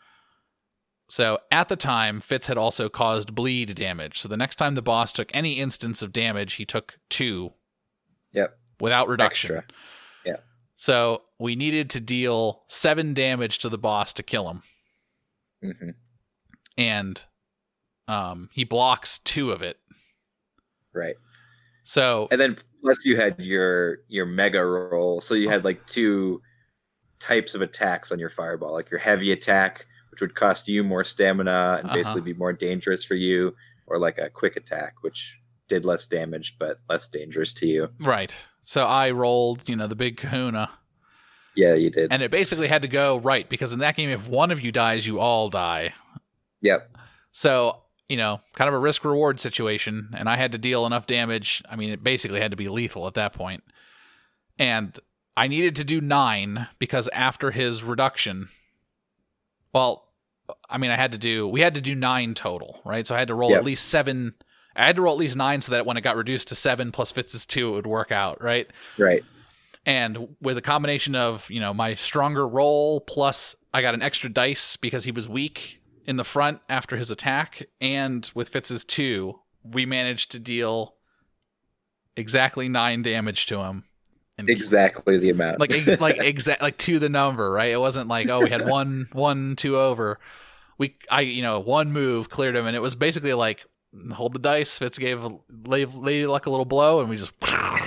[SPEAKER 2] So at the time, Fitz had also caused bleed damage. So the next time the boss took any instance of damage, he took two.
[SPEAKER 3] Yep.
[SPEAKER 2] Without reduction.
[SPEAKER 3] Extra. Yeah.
[SPEAKER 2] So we needed to deal seven damage to the boss to kill him.
[SPEAKER 3] Mm-hmm.
[SPEAKER 2] And um, he blocks two of it.
[SPEAKER 3] Right.
[SPEAKER 2] So
[SPEAKER 3] And then plus you had your your mega roll, so you had like two types of attacks on your fireball, like your heavy attack, which would cost you more stamina and
[SPEAKER 2] Uh-huh.
[SPEAKER 3] basically be more dangerous for you, or like a quick attack, which did less damage but less dangerous to you.
[SPEAKER 2] right. So I rolled, you know, the big kahuna,
[SPEAKER 3] Yeah, you did.
[SPEAKER 2] and it basically had to go right, because in that game, if one of you dies, you all die.
[SPEAKER 3] Yep.
[SPEAKER 2] So, you know, kind of a risk reward situation, and I had to deal enough damage. I mean, it basically had to be lethal at that point. And I needed to do nine because after his reduction, well, I mean, I had to do, we had to do nine total, right? So I had to roll
[SPEAKER 3] Yep.
[SPEAKER 2] at least seven. I had to roll at least nine so that when it got reduced to seven plus Fitz's two, it would work out, right?
[SPEAKER 3] Right.
[SPEAKER 2] And with a combination of, you know, my stronger roll plus I got an extra dice because he was weak in the front after his attack, and with Fitz's two, we managed to deal exactly nine damage to him. And
[SPEAKER 3] Exactly the amount.
[SPEAKER 2] like ex- like exact like to the number, right? It wasn't like, oh, we had one one two over. We I you know one move cleared him, and it was basically like hold the dice. Fitz gave a, Lady, Lady Luck a little blow, and we just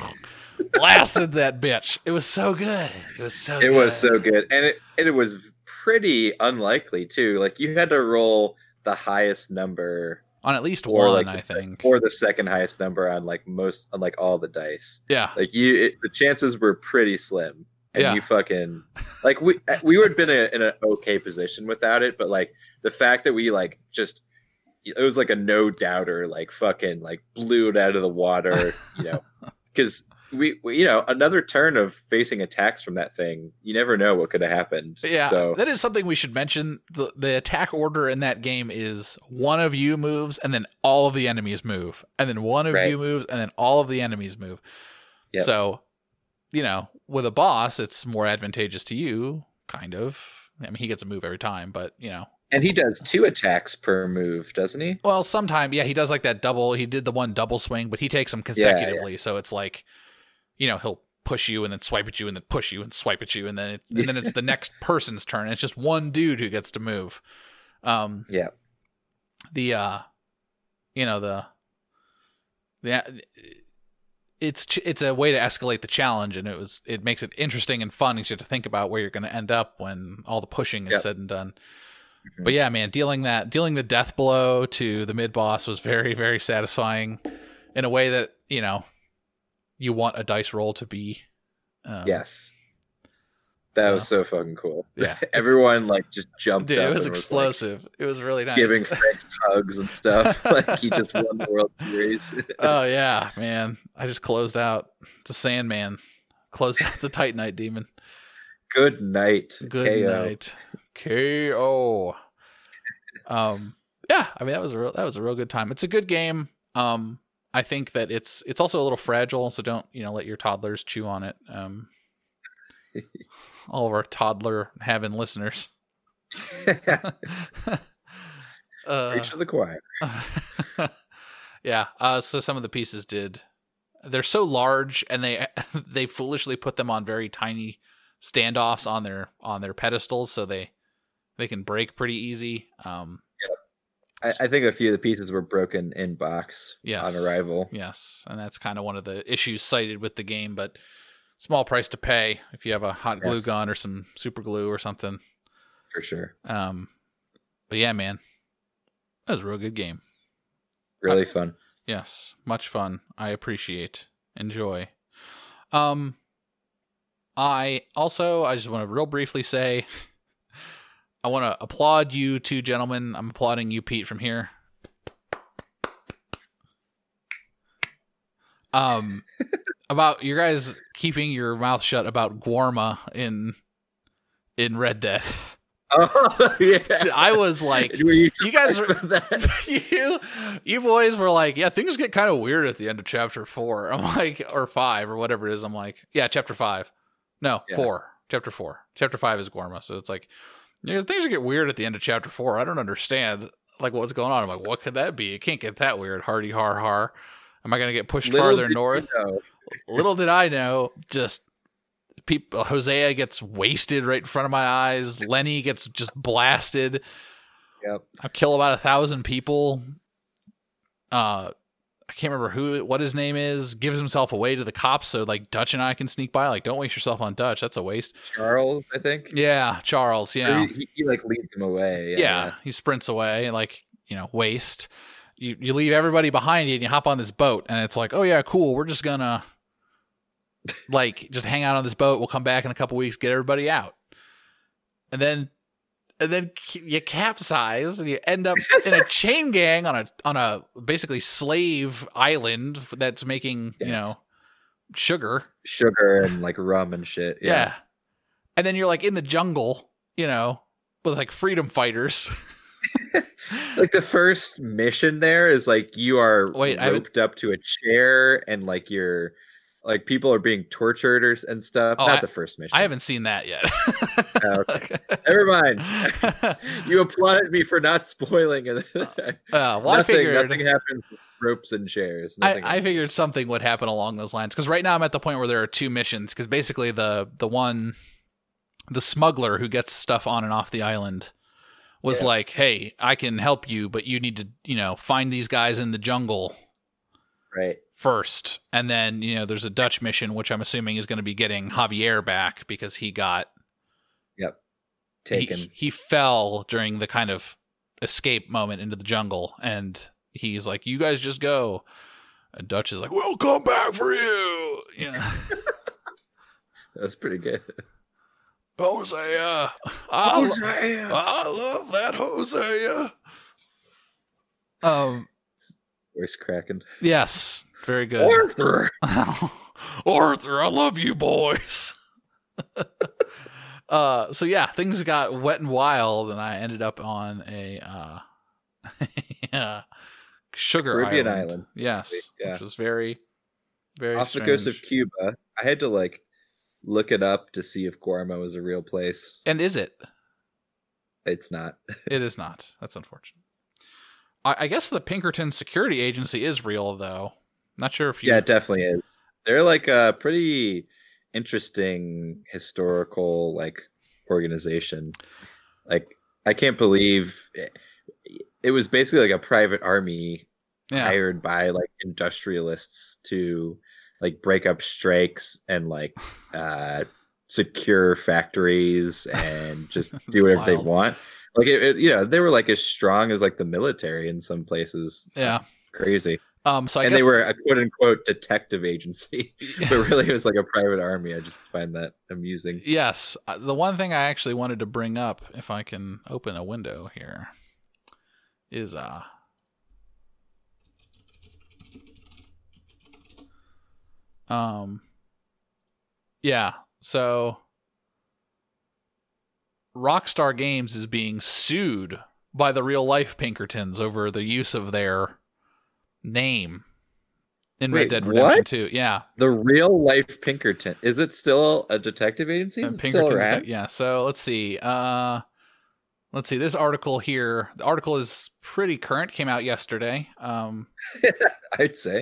[SPEAKER 2] blasted that bitch. It was so good. It was so.
[SPEAKER 3] It
[SPEAKER 2] good.
[SPEAKER 3] was so good, and it and it was pretty unlikely too. Like you had to roll the highest number,
[SPEAKER 2] on at least
[SPEAKER 3] or
[SPEAKER 2] one,
[SPEAKER 3] like
[SPEAKER 2] I
[SPEAKER 3] the sec-
[SPEAKER 2] think.
[SPEAKER 3] or the second highest number on like most on like all the dice.
[SPEAKER 2] Yeah,
[SPEAKER 3] Like you, it, the chances were pretty slim, and
[SPEAKER 2] Yeah.
[SPEAKER 3] you fucking like we we would have been in, a, in an okay position without it, but like the fact that we like just it was like a no doubter, like fucking like blew it out of the water, you know, because. We, we, you know, another turn of facing attacks from that thing, you never know what could have happened.
[SPEAKER 2] yeah.
[SPEAKER 3] So
[SPEAKER 2] That is something we should mention. The the attack order in that game is one of you moves, and then all of the enemies move, and then one of
[SPEAKER 3] Right.
[SPEAKER 2] you moves, and then all of the enemies move.
[SPEAKER 3] Yep.
[SPEAKER 2] So, you know, with a boss, it's more advantageous to you, kind of. I mean, he gets a move every time, but you know.
[SPEAKER 3] And he does two attacks per move, doesn't he?
[SPEAKER 2] Well, sometime, yeah, he does like that double. He did the one double swing, but he takes them consecutively. Yeah, yeah. So it's like, you know, he'll push you and then swipe at you and then push you and swipe at you. And then it's, and then it's the next person's turn. It's just one dude who gets to move. Um,
[SPEAKER 3] yeah.
[SPEAKER 2] The, uh, you know, the, the, it's, it's a way to escalate the challenge. And it was, it makes it interesting and fun. You have to think about where you're going to end up when all the pushing is yeah. said and done. Mm-hmm. But yeah, man, dealing that, dealing the death blow to the mid boss was very, very satisfying in a way that, you know, you want a dice roll to be. Um,
[SPEAKER 3] yes. That so, was so fucking cool.
[SPEAKER 2] Yeah.
[SPEAKER 3] Everyone like just jumped
[SPEAKER 2] Dude,
[SPEAKER 3] up.
[SPEAKER 2] It was
[SPEAKER 3] and
[SPEAKER 2] explosive.
[SPEAKER 3] Was, like,
[SPEAKER 2] it was really nice.
[SPEAKER 3] Giving Frank's hugs and stuff. Like he just won the World Series.
[SPEAKER 2] Oh yeah, man. I just closed out the Sandman. Closed out the Titanite Demon.
[SPEAKER 3] Good night.
[SPEAKER 2] Good
[SPEAKER 3] K O.
[SPEAKER 2] night. K O. Um, yeah, I mean that was a real, that was a real good time. It's a good game. Um, I think that it's it's also a little fragile, so don't you know let your toddlers chew on it. Um, all of our toddler having listeners.
[SPEAKER 3] uh,
[SPEAKER 2] Preach
[SPEAKER 3] to the choir.
[SPEAKER 2] Yeah. Uh, so some of the pieces did. They're so large, and they they foolishly put them on very tiny standoffs on their on their pedestals, so they they can break pretty easy. Um,
[SPEAKER 3] yeah. I, I think a few of the pieces were broken in box
[SPEAKER 2] yes.
[SPEAKER 3] on arrival.
[SPEAKER 2] Yes, and that's kind of one of the issues cited with the game, but small price to pay if you have a hot glue yes. gun or some super glue or something.
[SPEAKER 3] For sure.
[SPEAKER 2] Um, but yeah, man, that was a real good game.
[SPEAKER 3] Really
[SPEAKER 2] I,
[SPEAKER 3] fun.
[SPEAKER 2] Yes, much fun. I appreciate. Enjoy. Um, I also, I just want to real briefly say, I want to applaud you two gentlemen. I'm applauding you, Pete, from here. Um, about you guys keeping your mouth shut about Gwarma in in Red Dead.
[SPEAKER 3] Oh yeah,
[SPEAKER 2] I was like,
[SPEAKER 3] you,
[SPEAKER 2] you guys are you you boys were like, yeah, things get kind of weird at the end of chapter four. I'm like, or five or whatever it is. I'm like, yeah, chapter five. No, yeah. four. Chapter four. Chapter five is Gwarma. So it's like, you know, things get weird at the end of chapter four. I don't understand like what's going on. I'm like, what could that be? It can't get that weird. Hardy har har. Am I going to get pushed
[SPEAKER 3] Little
[SPEAKER 2] farther north?
[SPEAKER 3] You know.
[SPEAKER 2] Little did I know. Just people. Hosea gets wasted right in front of my eyes. Lenny gets just blasted.
[SPEAKER 3] Yep.
[SPEAKER 2] I kill about a thousand people. Uh, I can't remember who, what his name is. Gives himself away to the cops, so like Dutch and I can sneak by. Like, don't waste yourself on Dutch. That's a waste.
[SPEAKER 3] Charles, I think.
[SPEAKER 2] Yeah, Charles. Yeah.
[SPEAKER 3] He, he, he like leads him away.
[SPEAKER 2] Yeah,
[SPEAKER 3] yeah,
[SPEAKER 2] yeah, he sprints away. Like, you know, waste. You you leave everybody behind you and you hop on this boat and it's like, oh yeah, cool. We're just gonna like just hang out on this boat. We'll come back in a couple weeks, get everybody out, and then and then you capsize and you end up in a chain gang on a on a basically slave island that's making yes. you know sugar,
[SPEAKER 3] sugar and like rum and shit. Yeah.
[SPEAKER 2] yeah, and then you're like in the jungle, you know, with like freedom fighters.
[SPEAKER 3] Like the first mission there is like you are
[SPEAKER 2] Wait,
[SPEAKER 3] roped up to a chair and like you're like people are being tortured or, and stuff.
[SPEAKER 2] Oh,
[SPEAKER 3] Not
[SPEAKER 2] I,
[SPEAKER 3] the first mission.
[SPEAKER 2] I haven't seen that yet.
[SPEAKER 3] Oh, okay. Never mind. You applauded me for not spoiling it.
[SPEAKER 2] uh, well,
[SPEAKER 3] nothing,
[SPEAKER 2] I figured
[SPEAKER 3] nothing happens with ropes and chairs.
[SPEAKER 2] I, I figured something would happen along those lines because right now I'm at the point where there are two missions because basically the the one the smuggler who gets stuff on and off the island was yeah. like, hey, I can help you, but you need to, you know, find these guys in the jungle
[SPEAKER 3] right
[SPEAKER 2] first. And then, you know, there's a Dutch mission, which I'm assuming is going to be getting Javier back because he got
[SPEAKER 3] yep taken.
[SPEAKER 2] He, he fell during the kind of escape moment into the jungle. And he's like, you guys just go. And Dutch is like, we'll come back for you. You know,
[SPEAKER 3] that was pretty good.
[SPEAKER 2] Hosea. I,
[SPEAKER 3] Hosea.
[SPEAKER 2] Lo- I love that Hosea. Um,
[SPEAKER 3] voice cracking.
[SPEAKER 2] Yes, very good.
[SPEAKER 3] Arthur.
[SPEAKER 2] Arthur, I love you, boys. uh, so yeah, things got wet and wild, and I ended up on a uh, yeah, sugar
[SPEAKER 3] Caribbean
[SPEAKER 2] island.
[SPEAKER 3] island.
[SPEAKER 2] Yes,
[SPEAKER 3] yeah.
[SPEAKER 2] which was very, very
[SPEAKER 3] off
[SPEAKER 2] strange.
[SPEAKER 3] the coast of Cuba. I had to like look it up to see if Guarmo is a real place.
[SPEAKER 2] And is it?
[SPEAKER 3] It's not.
[SPEAKER 2] It is not. That's unfortunate. I, I guess the Pinkerton Security Agency is real, though. Not sure if you...
[SPEAKER 3] Yeah, it definitely is. They're like a pretty interesting historical like organization. Like, I can't believe it, it was basically like a private army yeah. hired by like industrialists to like break up strikes and like uh, secure factories and just do whatever wild. they want. Like it, it, you know, they were like as strong as like the military in some places.
[SPEAKER 2] Yeah,
[SPEAKER 3] it's crazy.
[SPEAKER 2] Um, so I
[SPEAKER 3] and
[SPEAKER 2] guess...
[SPEAKER 3] they were a quote unquote detective agency, but really it was like a private army. I just find that amusing.
[SPEAKER 2] Yes, the one thing I actually wanted to bring up, if I can open a window here, is uh. Um, yeah, so Rockstar Games is being sued by the real life Pinkertons over the use of their name in
[SPEAKER 3] Wait,
[SPEAKER 2] Red Dead Redemption
[SPEAKER 3] what?
[SPEAKER 2] two. Yeah.
[SPEAKER 3] The real life Pinkerton. Is it still a detective agency? Is it
[SPEAKER 2] Pinkerton,
[SPEAKER 3] still around?
[SPEAKER 2] yeah, so let's see. Uh, let's see, this article here, the article is pretty current, came out yesterday. Um,
[SPEAKER 3] I'd say.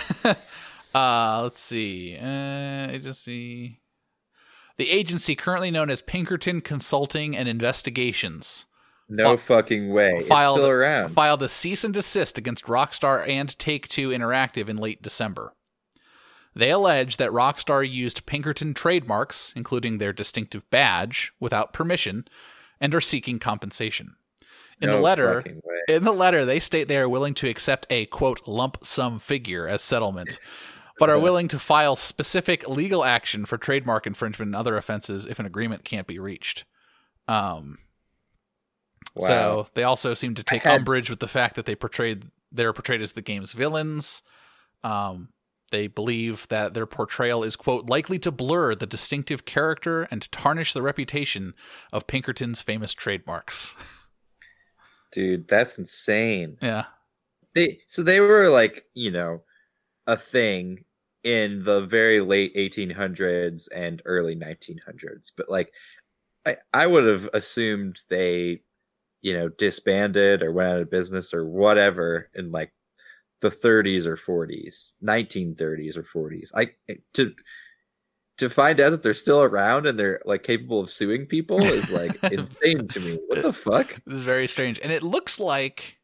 [SPEAKER 2] Uh, let's see. Uh, agency. The agency, currently known as Pinkerton Consulting and Investigations.
[SPEAKER 3] No fi- fucking way.
[SPEAKER 2] Filed,
[SPEAKER 3] it's still around.
[SPEAKER 2] Filed a cease and desist against Rockstar and Take-Two Interactive in late December. They allege that Rockstar used Pinkerton trademarks, including their distinctive badge, without permission, and are seeking compensation. In
[SPEAKER 3] no
[SPEAKER 2] the letter,
[SPEAKER 3] fucking way.
[SPEAKER 2] in the letter, they state they are willing to accept a quote lump sum figure as settlement, but are willing to file specific legal action for trademark infringement and other offenses if an agreement can't be reached. Um,
[SPEAKER 3] wow.
[SPEAKER 2] So they also seem to take
[SPEAKER 3] had...
[SPEAKER 2] umbrage with the fact that they portrayed they're portrayed as the game's villains. Um, they believe that their portrayal is quote likely to blur the distinctive character and tarnish the reputation of Pinkerton's famous trademarks.
[SPEAKER 3] Dude, that's insane.
[SPEAKER 2] Yeah.
[SPEAKER 3] They so they were like, you know, a thing in the very late eighteen hundreds and early nineteen hundreds, but like I I would have assumed they, you know, disbanded or went out of business or whatever in like the thirties or forties, nineteen thirties or forties. I to to find out that they're still around and they're like capable of suing people is like insane to me. What the fuck?
[SPEAKER 2] This is very strange. And it looks like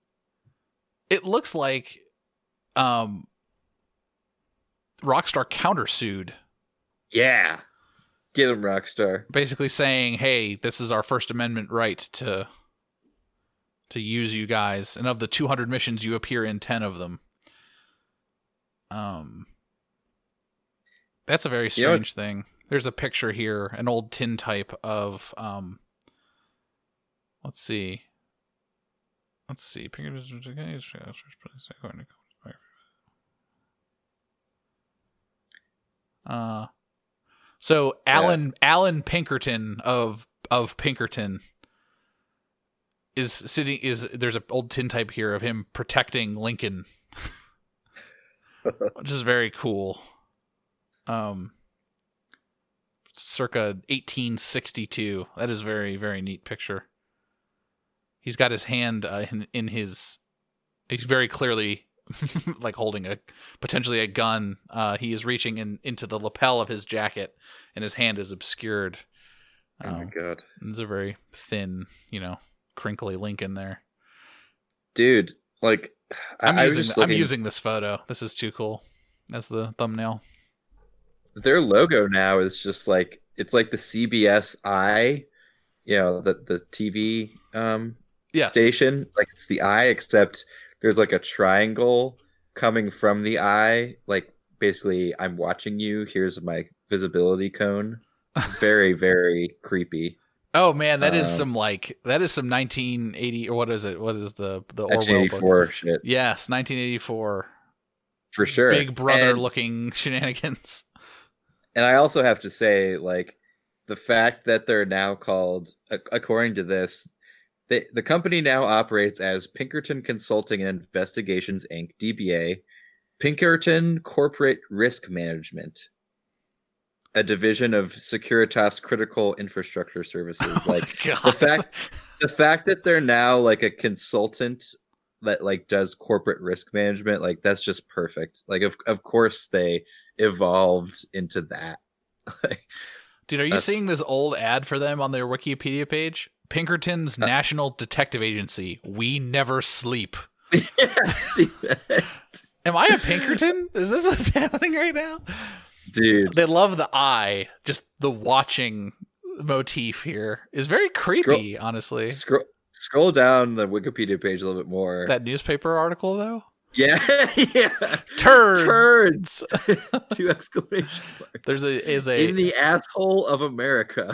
[SPEAKER 2] it looks like um Rockstar countersued.
[SPEAKER 3] Yeah. Get him, Rockstar.
[SPEAKER 2] Basically saying, hey, this is our First Amendment right to to use you guys. And of the two hundred missions, you appear in ten of them. Um, That's a very strange you know, thing. There's a picture here, an old tin type of, um, let's see. Let's see. Uh, so Alan yeah. Alan Pinkerton of of Pinkerton is sitting. Is there's an old tin type here of him protecting Lincoln, which is very cool. Um, circa eighteen sixty-two. That is very very neat picture. He's got his hand uh, in, in his. He's very clearly. like holding a potentially a gun. Uh, he is reaching in into the lapel of his jacket, and his hand is obscured.
[SPEAKER 3] Oh um, my god!
[SPEAKER 2] It's a very thin, you know, crinkly Lincoln there.
[SPEAKER 3] Dude, like I,
[SPEAKER 2] I'm
[SPEAKER 3] I
[SPEAKER 2] using
[SPEAKER 3] was just
[SPEAKER 2] I'm
[SPEAKER 3] looking...
[SPEAKER 2] using this photo. This is too cool. That's the thumbnail.
[SPEAKER 3] Their logo now is just like it's like the C B S I, you know, the the T V um
[SPEAKER 2] yes.
[SPEAKER 3] station. Like it's the eye, except there's like a triangle coming from the eye. Like basically, I'm watching you. Here's my visibility cone. Very, very creepy.
[SPEAKER 2] Oh man, that is
[SPEAKER 3] um,
[SPEAKER 2] some like that is some nineteen eighty or what is it? What is the the
[SPEAKER 3] nineteen eighty-four shit?
[SPEAKER 2] Yes, nineteen eighty-four.
[SPEAKER 3] For sure.
[SPEAKER 2] Big Brother
[SPEAKER 3] and,
[SPEAKER 2] looking shenanigans.
[SPEAKER 3] And I also have to say, like, the fact that they're now called, according to this, The, the company now operates as Pinkerton Consulting and Investigations, Incorporated, D B A, Pinkerton Corporate Risk Management. a division of Securitas Critical Infrastructure Services.
[SPEAKER 2] Oh
[SPEAKER 3] Like
[SPEAKER 2] my
[SPEAKER 3] the
[SPEAKER 2] God.
[SPEAKER 3] fact the fact that they're now like a consultant that like does corporate risk management, like that's just perfect. Like of of course they evolved into that. Like,
[SPEAKER 2] Dude, are you
[SPEAKER 3] that's-
[SPEAKER 2] seeing this old ad for them on their Wikipedia page? Pinkerton's
[SPEAKER 3] Uh,
[SPEAKER 2] National Detective Agency. We never sleep.
[SPEAKER 3] yeah, I see that.
[SPEAKER 2] Am I a Pinkerton? Is this what's happening right now?
[SPEAKER 3] Dude.
[SPEAKER 2] They love the eye. Just the watching motif here is very creepy, honestly.
[SPEAKER 3] Scroll scroll down the Wikipedia page a little bit more.
[SPEAKER 2] That newspaper article, though?
[SPEAKER 3] yeah, yeah.
[SPEAKER 2] Turds!
[SPEAKER 3] Turds. Two exclamation marks.
[SPEAKER 2] There's a is a
[SPEAKER 3] In the asshole of America.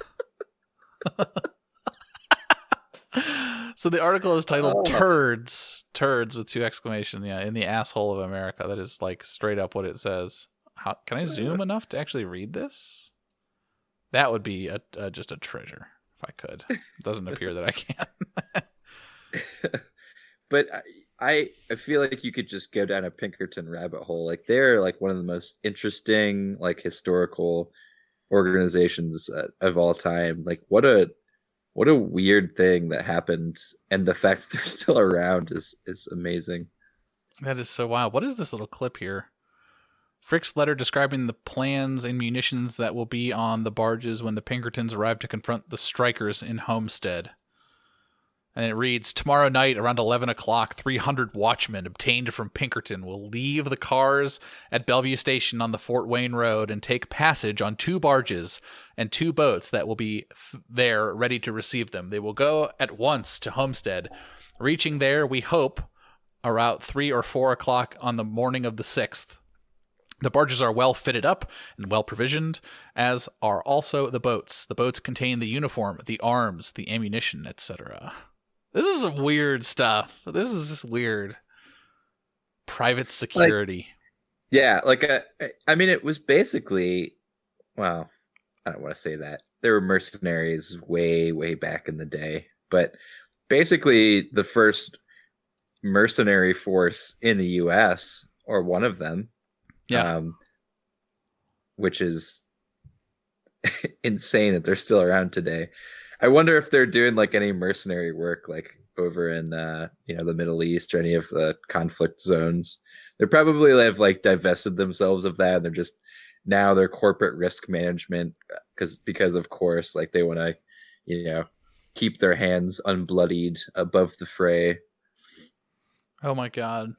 [SPEAKER 2] So the article is titled
[SPEAKER 3] Oh.
[SPEAKER 2] Turds. Turds with two exclamation. Yeah, in the asshole of America. That is like straight up what it says. How can I zoom enough to actually read this? That would be a, a just a treasure if I could. It doesn't appear that I can.
[SPEAKER 3] But I I feel like you could just go down a Pinkerton rabbit hole. Like they're like one of the most interesting like historical organizations uh, of all time. Like what a what a weird thing that happened, and the fact that they're still around is is amazing.
[SPEAKER 2] That is so wild. What is this little clip here? Frick's letter describing the plans and munitions that will be on the barges when the Pinkertons arrive to confront the strikers in Homestead. And it reads, tomorrow night around eleven o'clock, three hundred watchmen obtained from Pinkerton will leave the cars at Bellevue Station on the Fort Wayne Road and take passage on two barges and two boats that will be th- there ready to receive them. They will go at once to Homestead. Reaching there, we hope, around three or four o'clock on the morning of the sixth. The barges are well fitted up and well provisioned, as are also the boats. The boats contain the uniform, the arms, the ammunition, et cetera. This is some weird stuff. This is just weird. Private security.
[SPEAKER 3] Yeah, like a, I mean, it was basically, well, I don't want to say that. There were mercenaries way, way back in the day, but basically the first mercenary force in the U S, or one of them,
[SPEAKER 2] Yeah.
[SPEAKER 3] um, which is insane that they're still around today. I wonder if they're doing like any mercenary work, like over in uh, you know the Middle East or any of the conflict zones. They probably have like divested themselves of that. And they're just now their corporate risk management, because because of course, like they want to, you know, keep their hands unbloodied above the fray.
[SPEAKER 2] Oh my God.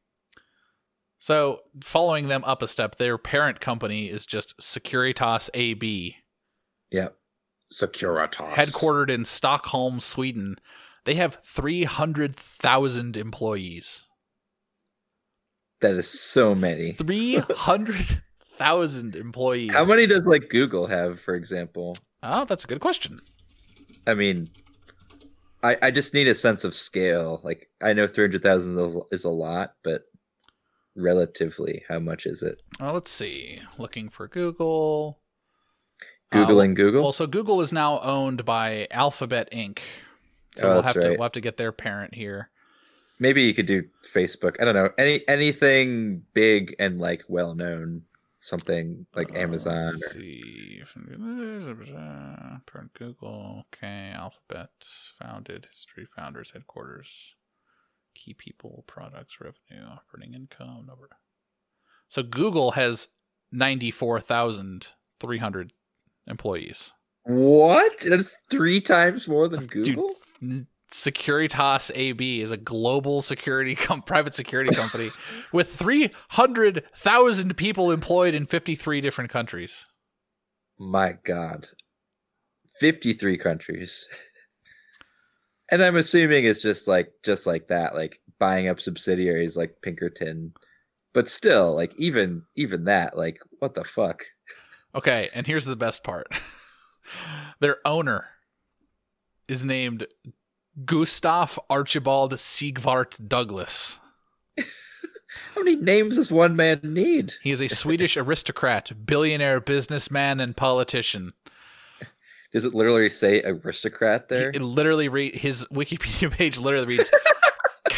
[SPEAKER 2] So following them up a step, their parent company is just Securitas A B.
[SPEAKER 3] Yeah. Securitas.
[SPEAKER 2] Headquartered in Stockholm, Sweden. They have three hundred thousand employees.
[SPEAKER 3] That is so many.
[SPEAKER 2] three hundred thousand employees.
[SPEAKER 3] How many does like Google have, for example?
[SPEAKER 2] Oh, that's a good question.
[SPEAKER 3] I mean, I I just need a sense of scale. Like I know three hundred thousand is a lot, but relatively, how much is it?
[SPEAKER 2] Oh, let's see. Looking for Google.
[SPEAKER 3] Googling
[SPEAKER 2] Uh,
[SPEAKER 3] Google.
[SPEAKER 2] Well, so Google is now owned by Alphabet Incorporated. So
[SPEAKER 3] Oh,
[SPEAKER 2] we'll
[SPEAKER 3] that's
[SPEAKER 2] have to
[SPEAKER 3] right.
[SPEAKER 2] we'll have to get their parent here.
[SPEAKER 3] Maybe you could do Facebook. I don't know. Any anything big and like well known, something like
[SPEAKER 2] Uh,
[SPEAKER 3] Amazon.
[SPEAKER 2] Let's
[SPEAKER 3] Or,
[SPEAKER 2] see. Parent Google. Okay. Alphabet founded. History. Founders. Headquarters. Key people. Products. Revenue. Operating income. Number. So Google has ninety-four thousand three hundred employees.
[SPEAKER 3] what? That's three times more than Google.
[SPEAKER 2] Dude, Securitas A B is a global security com- private security company with three hundred thousand people employed in fifty-three different countries.
[SPEAKER 3] My God, fifty-three countries. And I'm assuming it's just like just like that, like buying up subsidiaries like Pinkerton. But still, like even even that, like what the fuck?
[SPEAKER 2] Okay, and here's the best part. Their owner is named Gustav Archibald Sigvart Douglas.
[SPEAKER 3] How many names does one man need?
[SPEAKER 2] He is a Swedish aristocrat, billionaire, businessman, and politician.
[SPEAKER 3] Does it literally say aristocrat there?
[SPEAKER 2] It literally read his Wikipedia page literally reads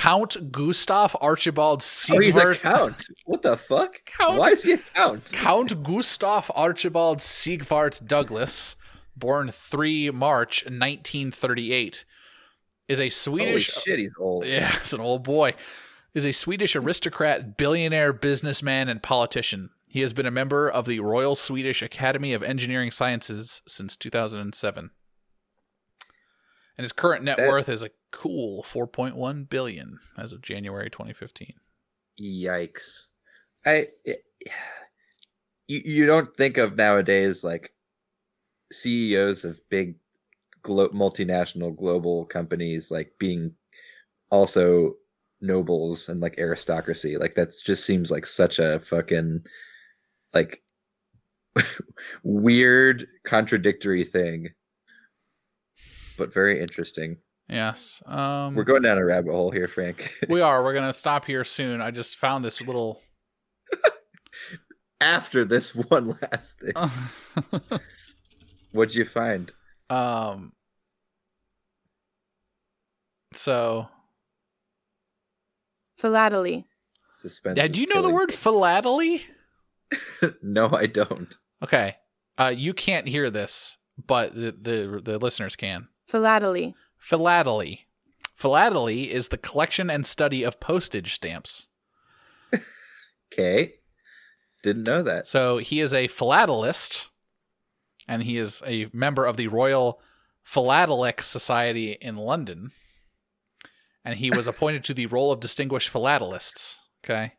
[SPEAKER 2] Count Gustav Archibald
[SPEAKER 3] Oh, he's a
[SPEAKER 2] Siegfried.
[SPEAKER 3] count. What the fuck?
[SPEAKER 2] Count-
[SPEAKER 3] Why is he a count?
[SPEAKER 2] Count Gustav Archibald Siegfried Douglas, born the third of March nineteen thirty-eight, is a
[SPEAKER 3] Holy
[SPEAKER 2] Swedish.
[SPEAKER 3] shit, he's old.
[SPEAKER 2] Yeah, it's an old boy. Is a Swedish aristocrat, billionaire, businessman, and politician. He has been a member of the Royal Swedish Academy of Engineering Sciences since two thousand seven. And his current net
[SPEAKER 3] That-
[SPEAKER 2] worth is a cool four point one billion dollars as of January twenty fifteen.
[SPEAKER 3] Yikes. I it, you, you don't think of nowadays like C E Os of big glo- multinational global companies like being also nobles and like aristocracy. Like that just seems like such a fucking like weird contradictory thing. But very interesting.
[SPEAKER 2] Yes. Um,
[SPEAKER 3] We're going down a rabbit hole here, Frank.
[SPEAKER 2] we are. We're going to stop here soon. I just found this little...
[SPEAKER 3] After this one last thing. What'd you find?
[SPEAKER 2] um. So...
[SPEAKER 4] Philately.
[SPEAKER 3] Suspense.
[SPEAKER 2] Yeah,
[SPEAKER 3] is
[SPEAKER 2] do you know the
[SPEAKER 3] killing
[SPEAKER 2] word
[SPEAKER 3] me.
[SPEAKER 2] philately?
[SPEAKER 3] No, I don't.
[SPEAKER 2] Okay. Uh, you can't hear this, but the, the, the listeners can.
[SPEAKER 4] Philately.
[SPEAKER 2] Philately. Philately is the collection and study of postage stamps.
[SPEAKER 3] Okay. Didn't know that.
[SPEAKER 2] So he is a philatelist, and he is a member of the Royal Philatelic Society in London. And he was appointed to the role of distinguished philatelists. Okay.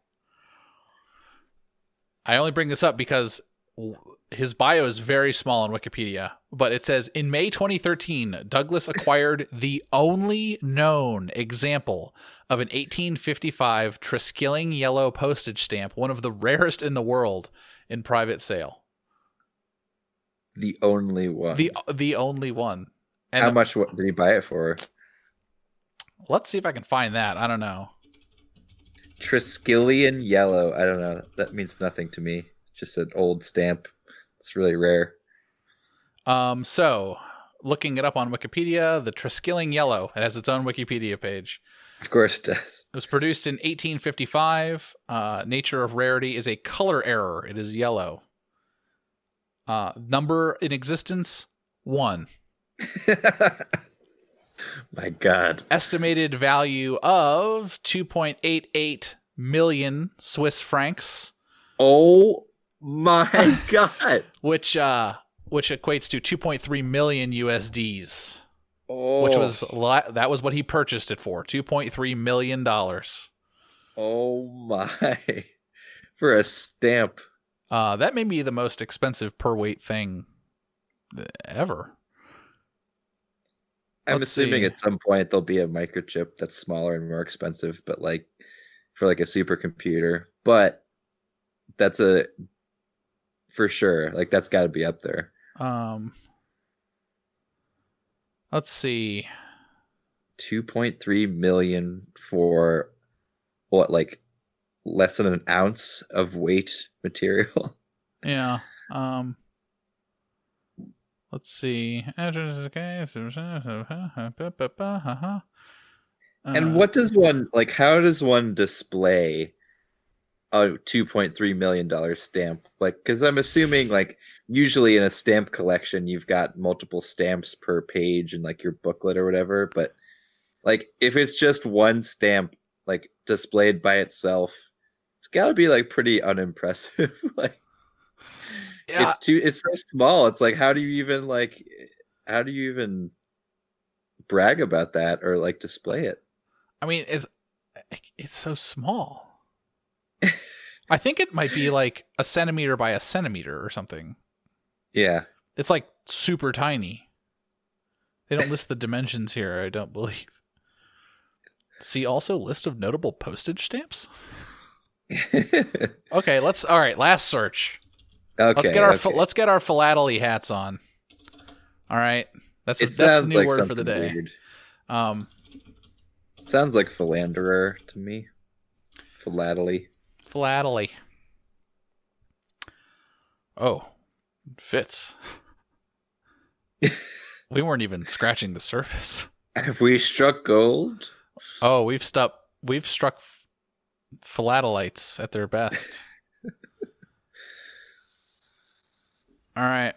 [SPEAKER 2] I only bring this up because his bio is very small on Wikipedia, but it says in May twenty thirteen, Douglas acquired the only known example of an eighteen fifty-five Triskilling yellow postage stamp, one of the rarest in the world, in private sale.
[SPEAKER 3] The only one.
[SPEAKER 2] The the only one. And
[SPEAKER 3] How much what, did he buy it for?
[SPEAKER 2] let's see if I can find that. I don't know.
[SPEAKER 3] Triskelion yellow. I don't know. That means nothing to me. Just an old stamp. It's really rare.
[SPEAKER 2] Um, so looking it up on Wikipedia, the Triskilling yellow, it has its own Wikipedia page.
[SPEAKER 3] Of course it does.
[SPEAKER 2] It was produced in eighteen fifty-five. Uh, nature of rarity is a color error. It is yellow. Uh, number in existence, one.
[SPEAKER 3] My God.
[SPEAKER 2] Estimated value of two point eight eight million Swiss francs,
[SPEAKER 3] Oh my God.
[SPEAKER 2] which uh, which equates to two point three million U S Ds,
[SPEAKER 3] Oh.
[SPEAKER 2] which was li- that was what he purchased it for, two point three million dollars.
[SPEAKER 3] Oh my. For a stamp.
[SPEAKER 2] Uh, that may be the most expensive per weight thing ever.
[SPEAKER 3] I'm
[SPEAKER 2] Let's
[SPEAKER 3] assuming
[SPEAKER 2] see.
[SPEAKER 3] at some point there'll be a microchip that's smaller and more expensive, but like for like a supercomputer. But that's a for sure. Like that's got to be up there.
[SPEAKER 2] Um, let's see.
[SPEAKER 3] two point three million for what, like less than an ounce of weight material.
[SPEAKER 2] Yeah. Um. Let's see.
[SPEAKER 3] And
[SPEAKER 2] Uh,
[SPEAKER 3] what does one like? How does one display a two point three million dollar stamp? Like, because I'm assuming like usually in a stamp collection you've got multiple stamps per page and like your booklet or whatever. But like if it's just one stamp like displayed by itself, it's got to be like pretty unimpressive. Like
[SPEAKER 2] yeah,
[SPEAKER 3] it's too it's so small. It's like how do you even like how do you even brag about that or like display it?
[SPEAKER 2] I mean, it's it's so small. I think it might be like a centimeter by a centimeter or something.
[SPEAKER 3] Yeah.
[SPEAKER 2] It's like super tiny. They don't list the dimensions here, I don't believe. See also list of notable postage stamps. Okay, let's all right, last search.
[SPEAKER 3] Okay.
[SPEAKER 2] Let's get our
[SPEAKER 3] okay.
[SPEAKER 2] let's get our philately hats on. All right. That's
[SPEAKER 3] It
[SPEAKER 2] that's the
[SPEAKER 3] sounds
[SPEAKER 2] new
[SPEAKER 3] like
[SPEAKER 2] word for the
[SPEAKER 3] something
[SPEAKER 2] day.
[SPEAKER 3] weird.
[SPEAKER 2] Um
[SPEAKER 3] Sounds like philanderer to me. Philately.
[SPEAKER 2] philately. Oh, fits. We weren't even scratching the surface.
[SPEAKER 3] Have we struck gold?
[SPEAKER 2] Oh, we've stuck we've struck f- philatelites at their best. All right.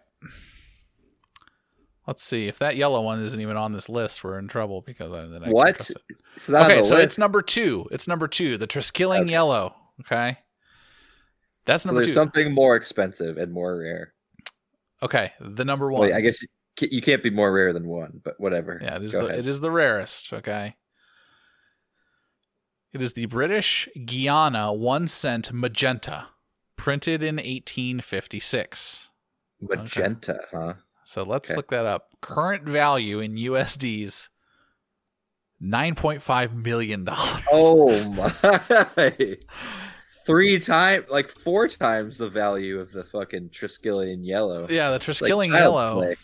[SPEAKER 2] Let's see. If that yellow one isn't even on this list, we're in trouble because I, then I
[SPEAKER 3] What?
[SPEAKER 2] can't trust it.
[SPEAKER 3] It's not on
[SPEAKER 2] Okay,
[SPEAKER 3] the
[SPEAKER 2] so
[SPEAKER 3] list.
[SPEAKER 2] it's number two. It's number two. The Triskelion
[SPEAKER 3] Okay.
[SPEAKER 2] yellow. Okay. That's
[SPEAKER 3] So
[SPEAKER 2] number
[SPEAKER 3] there's
[SPEAKER 2] two.
[SPEAKER 3] something more expensive and more rare.
[SPEAKER 2] Okay, the number one.
[SPEAKER 3] Well, I guess you can't be more rare than one, but whatever.
[SPEAKER 2] Yeah, it is
[SPEAKER 3] Go
[SPEAKER 2] the
[SPEAKER 3] ahead.
[SPEAKER 2] it is the rarest, okay? It is the British Guiana one cent magenta, printed in eighteen fifty-six.
[SPEAKER 3] Magenta, huh?
[SPEAKER 2] So let's
[SPEAKER 3] Okay.
[SPEAKER 2] look that up. Current value in U S Ds nine point five million dollars.
[SPEAKER 3] Oh my. Three times, like four times the value of the fucking Triskelion yellow.
[SPEAKER 2] Yeah, the
[SPEAKER 3] Like
[SPEAKER 2] Triskelion
[SPEAKER 3] child's
[SPEAKER 2] yellow.
[SPEAKER 3] play.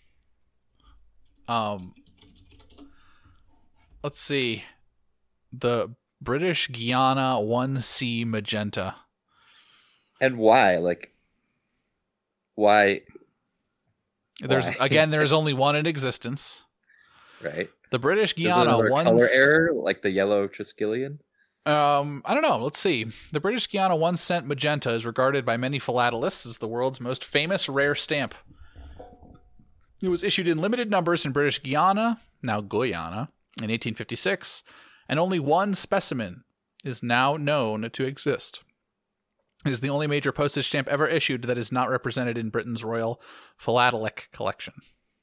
[SPEAKER 2] Um Let's see. The British Guiana one C magenta.
[SPEAKER 3] And why? Like, why?
[SPEAKER 2] There's
[SPEAKER 3] Why?
[SPEAKER 2] again there's only one in existence.
[SPEAKER 3] Right?
[SPEAKER 2] The British
[SPEAKER 3] Is it
[SPEAKER 2] Guiana
[SPEAKER 3] another
[SPEAKER 2] one
[SPEAKER 3] color
[SPEAKER 2] c-
[SPEAKER 3] error, like the yellow Triskelion?
[SPEAKER 2] Um, I don't know. Let's see. The British Guiana one cent magenta is regarded by many philatelists as the world's most famous rare stamp. It was issued in limited numbers in British Guiana, now Guyana, in eighteen fifty-six, and only one specimen is now known to exist. It is the only major postage stamp ever issued that is not represented in Britain's Royal Philatelic Collection.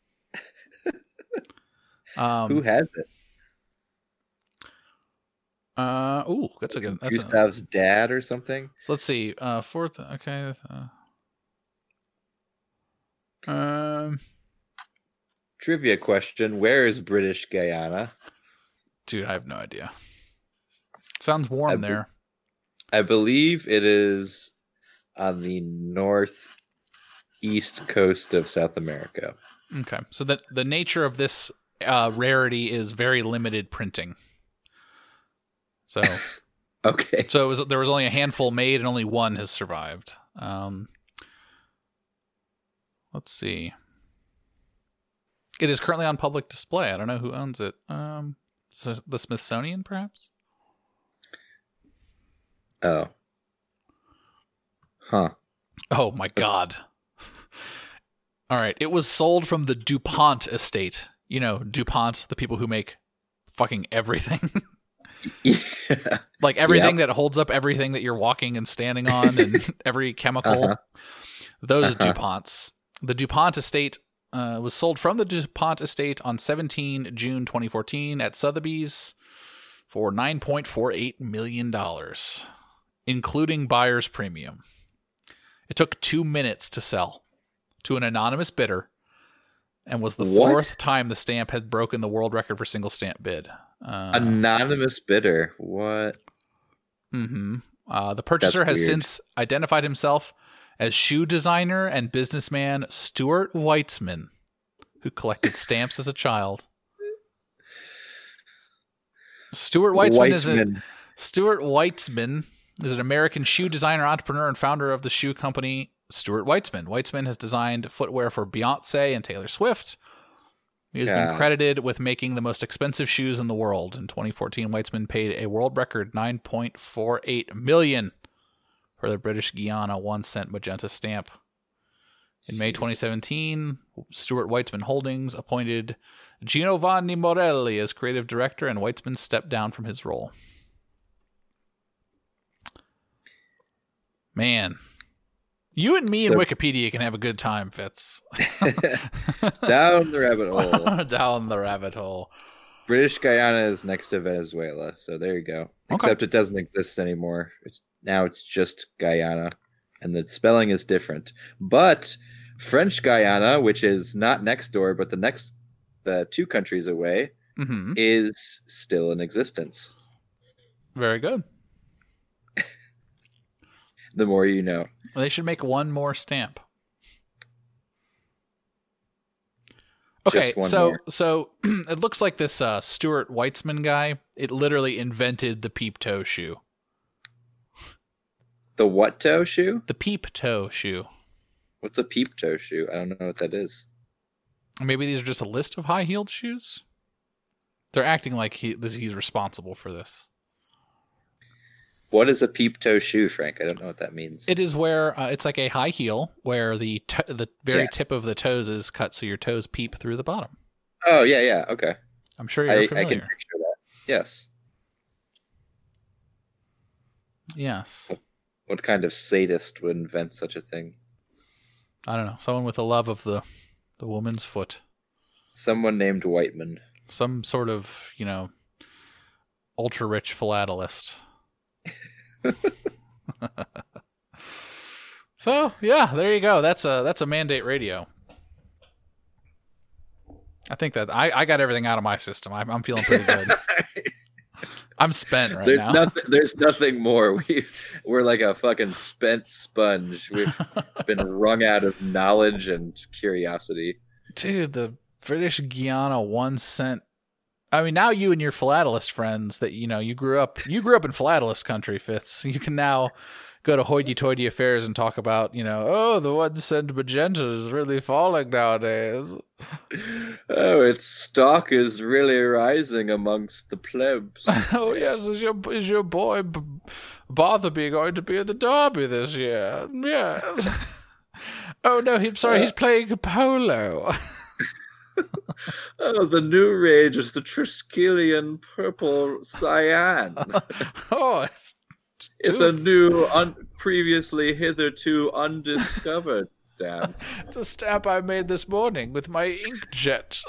[SPEAKER 2] um,
[SPEAKER 3] Who has it?
[SPEAKER 2] Uh, ooh, that's a good. That's a,
[SPEAKER 3] Gustav's dad or something?
[SPEAKER 2] So let's see. Uh, fourth. Okay. Uh, um,
[SPEAKER 3] Trivia question: where is British Guyana?
[SPEAKER 2] dude, I have no idea. Sounds warm
[SPEAKER 3] I be-
[SPEAKER 2] there.
[SPEAKER 3] I believe it is on the northeast coast of South America.
[SPEAKER 2] Okay. So the the nature of this uh, rarity is very limited printing. So
[SPEAKER 3] Okay.
[SPEAKER 2] so it was there was only a handful made and only one has survived. Um, let's see. It is currently on public display. I don't know who owns it. Um, so the Smithsonian, perhaps.
[SPEAKER 3] Oh. Huh.
[SPEAKER 2] Oh my god. All right. It was sold from the DuPont estate. You know, DuPont, the people who make fucking everything.
[SPEAKER 3] Yeah.
[SPEAKER 2] Like everything that holds up everything that you're walking and standing on and every chemical.
[SPEAKER 3] Uh-huh.
[SPEAKER 2] Those
[SPEAKER 3] Uh-huh.
[SPEAKER 2] DuPonts. The DuPont estate uh, was sold from the DuPont estate on seventeenth of June twenty fourteen at Sotheby's for nine point four eight million dollars, including buyer's premium. It took two minutes to sell to an anonymous bidder and was the
[SPEAKER 3] What?
[SPEAKER 2] fourth time the stamp had broken the world record for single stamp bid. Uh,
[SPEAKER 3] Anonymous bidder. What?
[SPEAKER 2] Mm-hmm. Uh, the purchaser has
[SPEAKER 3] weird.
[SPEAKER 2] since identified himself as shoe designer and businessman Stuart Weitzman, who collected stamps as a child. Stuart Weitzman, is a,
[SPEAKER 3] Weitzman.
[SPEAKER 2] Stuart Weitzman is an American shoe designer, entrepreneur, and founder of the shoe company Stuart Weitzman. Weitzman has designed footwear for Beyonce and Taylor Swift. He has
[SPEAKER 3] Yeah.
[SPEAKER 2] been credited with making the most expensive shoes in the world. In twenty fourteen, Weitzman paid a world record nine point four eight million dollars for the British Guiana one cent magenta stamp. In May twenty seventeen, Stuart Weitzman Holdings appointed Giovanni Morelli as creative director, and Weitzman stepped down from his role. Man. You and me
[SPEAKER 3] So-
[SPEAKER 2] and Wikipedia can have a good time, Fitz.
[SPEAKER 3] Down the rabbit hole.
[SPEAKER 2] Down the rabbit hole.
[SPEAKER 3] British Guyana is next to Venezuela, so there you go.
[SPEAKER 2] Okay.
[SPEAKER 3] Except it doesn't exist anymore. It's now it's just Guyana, and the spelling is different. But French Guyana, which is not next door, but the next, the two countries away,
[SPEAKER 2] Mm-hmm.
[SPEAKER 3] is still in existence.
[SPEAKER 2] Very good.
[SPEAKER 3] The more you know.
[SPEAKER 2] Well, they should make one more stamp. Okay,
[SPEAKER 3] Just one
[SPEAKER 2] so
[SPEAKER 3] more.
[SPEAKER 2] so it looks like this uh, Stuart Weitzman guy, it literally invented the peep toe shoe.
[SPEAKER 3] The what toe shoe?
[SPEAKER 2] The peep toe shoe.
[SPEAKER 3] What's a peep toe shoe? I don't know what that is.
[SPEAKER 2] Maybe these are just a list of high-heeled shoes? They're acting like he this, he's responsible for this.
[SPEAKER 3] What is a peep toe shoe, Frank? I don't know what that means.
[SPEAKER 2] It is where uh, it's like a high heel where the t- the very
[SPEAKER 3] Yeah.
[SPEAKER 2] tip of the toes is cut so your toes peep through the bottom.
[SPEAKER 3] Oh yeah, yeah, okay.
[SPEAKER 2] I'm sure you're
[SPEAKER 3] I, I
[SPEAKER 2] familiar.
[SPEAKER 3] can picture that. Yes.
[SPEAKER 2] Yes.
[SPEAKER 3] What kind of sadist would invent such a thing?
[SPEAKER 2] I don't know. Someone with a love of the the woman's foot.
[SPEAKER 3] Someone named Whiteman.
[SPEAKER 2] Some sort of, you know, ultra rich philatelist. So yeah, there you go. That's a that's a mandate radio. I think that I, I got everything out of my system. I'm I'm feeling pretty good. I'm spent right
[SPEAKER 3] there's
[SPEAKER 2] now.
[SPEAKER 3] nothing. There's nothing more. We we're like a fucking spent sponge. We've been wrung out of knowledge and curiosity.
[SPEAKER 2] Dude, the British Guiana one cent. I mean, now you and your philatelist friends that you know you grew up you grew up in philatelist country, Fitz. You can now go to hoity-toity affairs and talk about, you know, oh, the one cent magenta is really falling nowadays.
[SPEAKER 3] Oh, its stock is really rising amongst the plebs.
[SPEAKER 2] Oh yes, is your is your boy B- Barthaby going to be at the Derby this year? Yes. Oh no, he's sorry, he's playing polo.
[SPEAKER 3] Oh, the new rage is the Triskelion Purple Cyan.
[SPEAKER 2] Oh, it's
[SPEAKER 3] It's a new, un- previously hitherto undiscovered stamp.
[SPEAKER 2] It's a stamp I made this morning with my inkjet.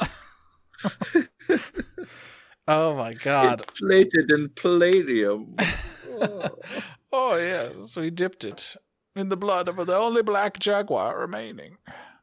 [SPEAKER 2] Oh my god.
[SPEAKER 3] It's plated in palladium. Oh.
[SPEAKER 2] Oh yes, we dipped it in the blood of the only black jaguar remaining.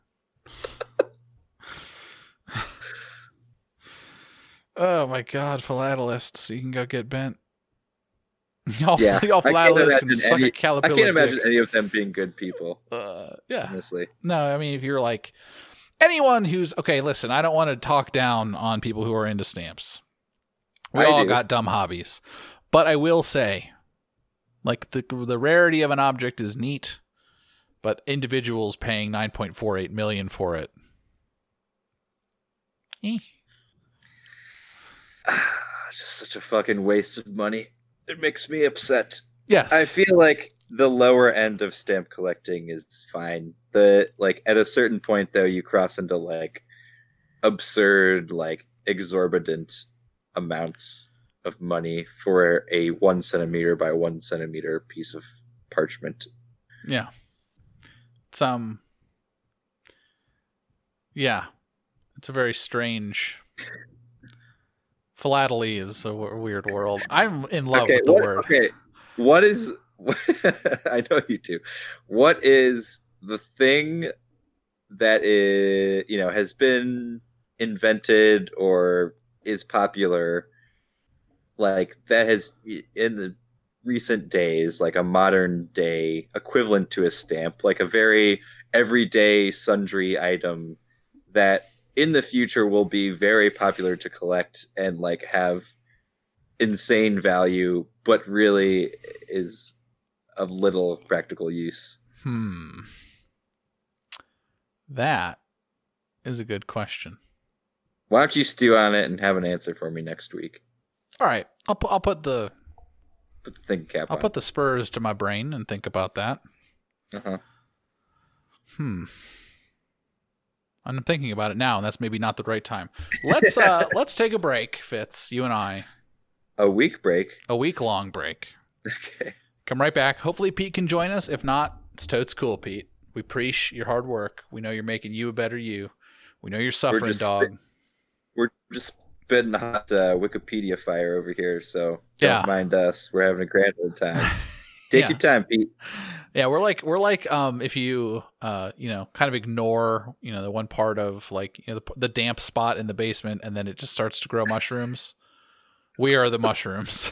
[SPEAKER 2] Oh my god, philatelists, you can go get bent. Y'all,
[SPEAKER 3] Yeah,
[SPEAKER 2] y'all
[SPEAKER 3] I can't
[SPEAKER 2] philatelists can
[SPEAKER 3] imagine
[SPEAKER 2] suck
[SPEAKER 3] any-
[SPEAKER 2] a caterpillar
[SPEAKER 3] I can't imagine
[SPEAKER 2] dick.
[SPEAKER 3] any of them being good people,
[SPEAKER 2] Uh, yeah.
[SPEAKER 3] honestly.
[SPEAKER 2] No, I mean, if you're like anyone who's okay, listen, I don't want to talk down on people who are into stamps. We
[SPEAKER 3] I
[SPEAKER 2] all
[SPEAKER 3] do.
[SPEAKER 2] got dumb hobbies, but I will say, like the the rarity of an object is neat, but individuals paying nine point four eight million for it. Eh.
[SPEAKER 3] It's just such a fucking waste of money. It makes me upset.
[SPEAKER 2] Yes,
[SPEAKER 3] I feel like the lower end of stamp collecting is fine. The like at a certain point though, you cross into like absurd, like exorbitant amounts of money for a one centimeter by one centimeter piece of parchment.
[SPEAKER 2] yeah, it's um, yeah, it's a very strange. Philately is a w- weird world. I'm in love
[SPEAKER 3] Okay,
[SPEAKER 2] with the
[SPEAKER 3] what,
[SPEAKER 2] word.
[SPEAKER 3] okay, what is? I know you do. What is the thing that is you know has been invented or is popular, like that has in the recent days, like a modern day equivalent to a stamp, like a very everyday sundry item that in the future will be very popular to collect and like have insane value, but really is of little practical use.
[SPEAKER 2] Hmm. That is a good question.
[SPEAKER 3] Why don't you stew on it and have an answer for me next week?
[SPEAKER 2] All right, I'll put I'll put the
[SPEAKER 3] Put the thinking cap
[SPEAKER 2] I'll
[SPEAKER 3] on.
[SPEAKER 2] put the spurs to my brain and think about that.
[SPEAKER 3] Uh-huh.
[SPEAKER 2] Hmm. I'm thinking about it now, and that's maybe not the right time. Let's uh let's take a break, Fitz. You and I,
[SPEAKER 3] A week break.
[SPEAKER 2] a week long break.
[SPEAKER 3] Okay.
[SPEAKER 2] Come right back. Hopefully, Pete can join us. If not, it's totes cool, Pete. We appreciate your hard work. We know you're making you a better you. We know you're suffering,
[SPEAKER 3] just-
[SPEAKER 2] dog.
[SPEAKER 3] We're just spitting a hot uh, Wikipedia fire over here, so don't
[SPEAKER 2] Yeah.
[SPEAKER 3] mind us. We're having a grand old time. Take
[SPEAKER 2] Yeah.
[SPEAKER 3] your time, Pete.
[SPEAKER 2] Yeah, we're like we're like um if you uh you know kind of ignore you know the one part of like you know the, the damp spot in the basement and then it just starts to grow mushrooms. We are the mushrooms.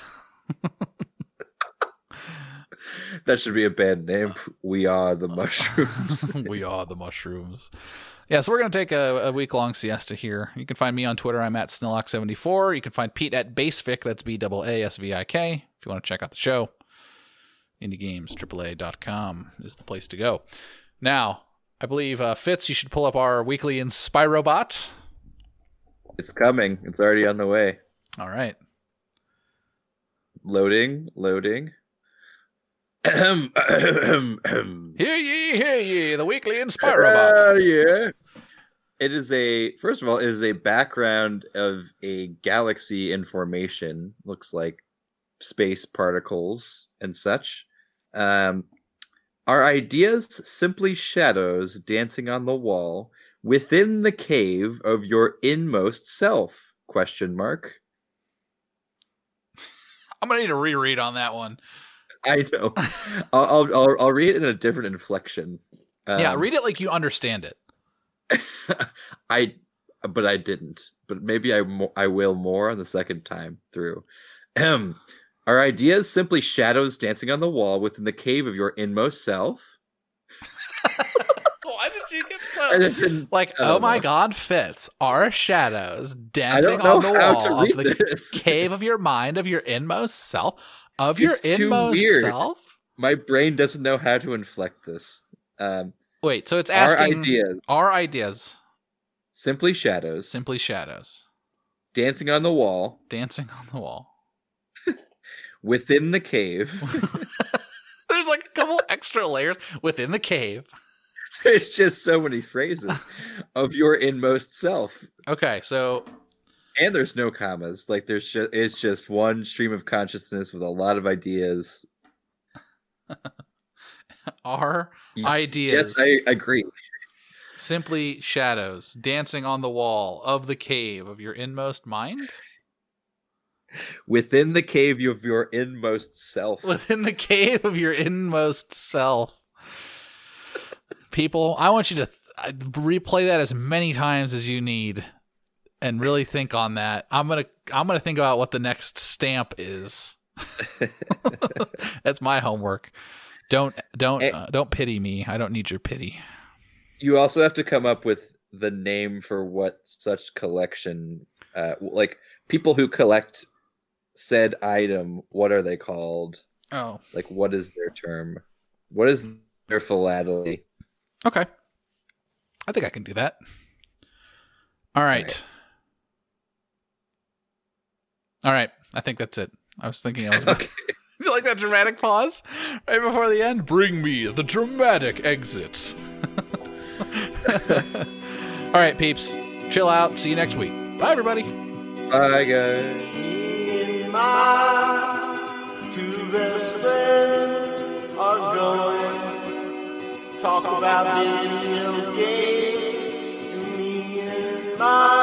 [SPEAKER 3] That should be a band name. We are the mushrooms.
[SPEAKER 2] We are the mushrooms. Yeah, so we're gonna take a, a week long siesta here. You can find me on Twitter. I'm at Snillock seventy-four. You can find Pete at Basevic. That's B A A S V I K. If you want to check out the show. Indie Games triple A dot com is the place to go. Now, I believe, uh, Fitz, you should pull up our weekly Inspirobot.
[SPEAKER 3] It's coming. It's already on the way.
[SPEAKER 2] All right.
[SPEAKER 3] Loading, loading. Ahem, ahem, ahem.
[SPEAKER 2] Hear ye, hear ye, the weekly Inspirobot.
[SPEAKER 3] Uh, yeah. It is a, first of all, it is a background of a galaxy in formation. Looks like space particles and such. Um, are ideas simply shadows dancing on the wall within the cave of your inmost self? Question mark.
[SPEAKER 2] I'm gonna need a reread on that one.
[SPEAKER 3] I know. I'll, I'll I'll I'll read it in a different inflection. Um,
[SPEAKER 2] Yeah, read it like you understand it.
[SPEAKER 3] I, but I didn't. But maybe I mo- I will more on the second time through. Ahem. Are ideas simply shadows dancing on the wall within the cave of your inmost self?
[SPEAKER 2] Why did you get
[SPEAKER 3] I
[SPEAKER 2] so
[SPEAKER 3] didn't-
[SPEAKER 2] like?
[SPEAKER 3] I
[SPEAKER 2] Oh
[SPEAKER 3] don't
[SPEAKER 2] my
[SPEAKER 3] know.
[SPEAKER 2] God, Fitz! Are shadows
[SPEAKER 3] I
[SPEAKER 2] dancing
[SPEAKER 3] don't know
[SPEAKER 2] on the
[SPEAKER 3] how
[SPEAKER 2] wall
[SPEAKER 3] to
[SPEAKER 2] of
[SPEAKER 3] read
[SPEAKER 2] the
[SPEAKER 3] this.
[SPEAKER 2] cave of your mind, of your inmost self, of your
[SPEAKER 3] It's too
[SPEAKER 2] inmost
[SPEAKER 3] weird.
[SPEAKER 2] self?
[SPEAKER 3] My brain doesn't know how to inflect this. Um,
[SPEAKER 2] Wait, so it's
[SPEAKER 3] are
[SPEAKER 2] asking:
[SPEAKER 3] ideas
[SPEAKER 2] Are ideas
[SPEAKER 3] simply shadows
[SPEAKER 2] simply shadows
[SPEAKER 3] dancing on the wall
[SPEAKER 2] dancing on the wall?
[SPEAKER 3] within the cave?
[SPEAKER 2] There's like a couple extra layers within the cave.
[SPEAKER 3] There's just so many phrases of your inmost self,
[SPEAKER 2] Okay, so
[SPEAKER 3] and there's no commas. Like there's just it's just one stream of consciousness with a lot of ideas.
[SPEAKER 2] are
[SPEAKER 3] Yes,
[SPEAKER 2] ideas
[SPEAKER 3] Yes, I agree.
[SPEAKER 2] simply shadows dancing on the wall of the cave of your inmost mind?
[SPEAKER 3] Within the cave of your inmost self.
[SPEAKER 2] Within the cave of your inmost self. People, I want you to th- replay that as many times as you need and really think on that. I'm going to I'm going to think about what the next stamp is. That's my homework. Don't don't
[SPEAKER 3] And-
[SPEAKER 2] uh, don't pity me. I don't need your pity.
[SPEAKER 3] You also have to come up with the name for what such collection, uh, like people who collect said item. What are they called?
[SPEAKER 2] Oh,
[SPEAKER 3] Like, what is their term? What is their philately?
[SPEAKER 2] okay. I think I can do that. All right.
[SPEAKER 3] right.
[SPEAKER 2] All right. I think that's it. I was thinking I was going to.
[SPEAKER 3] Okay.
[SPEAKER 2] You like that dramatic pause right before the end? Bring me the dramatic exits. All right, peeps. Chill out. See you next week. Bye, everybody.
[SPEAKER 3] Bye, guys.
[SPEAKER 1] Me and my two best friends are going to talk about video games. Me and my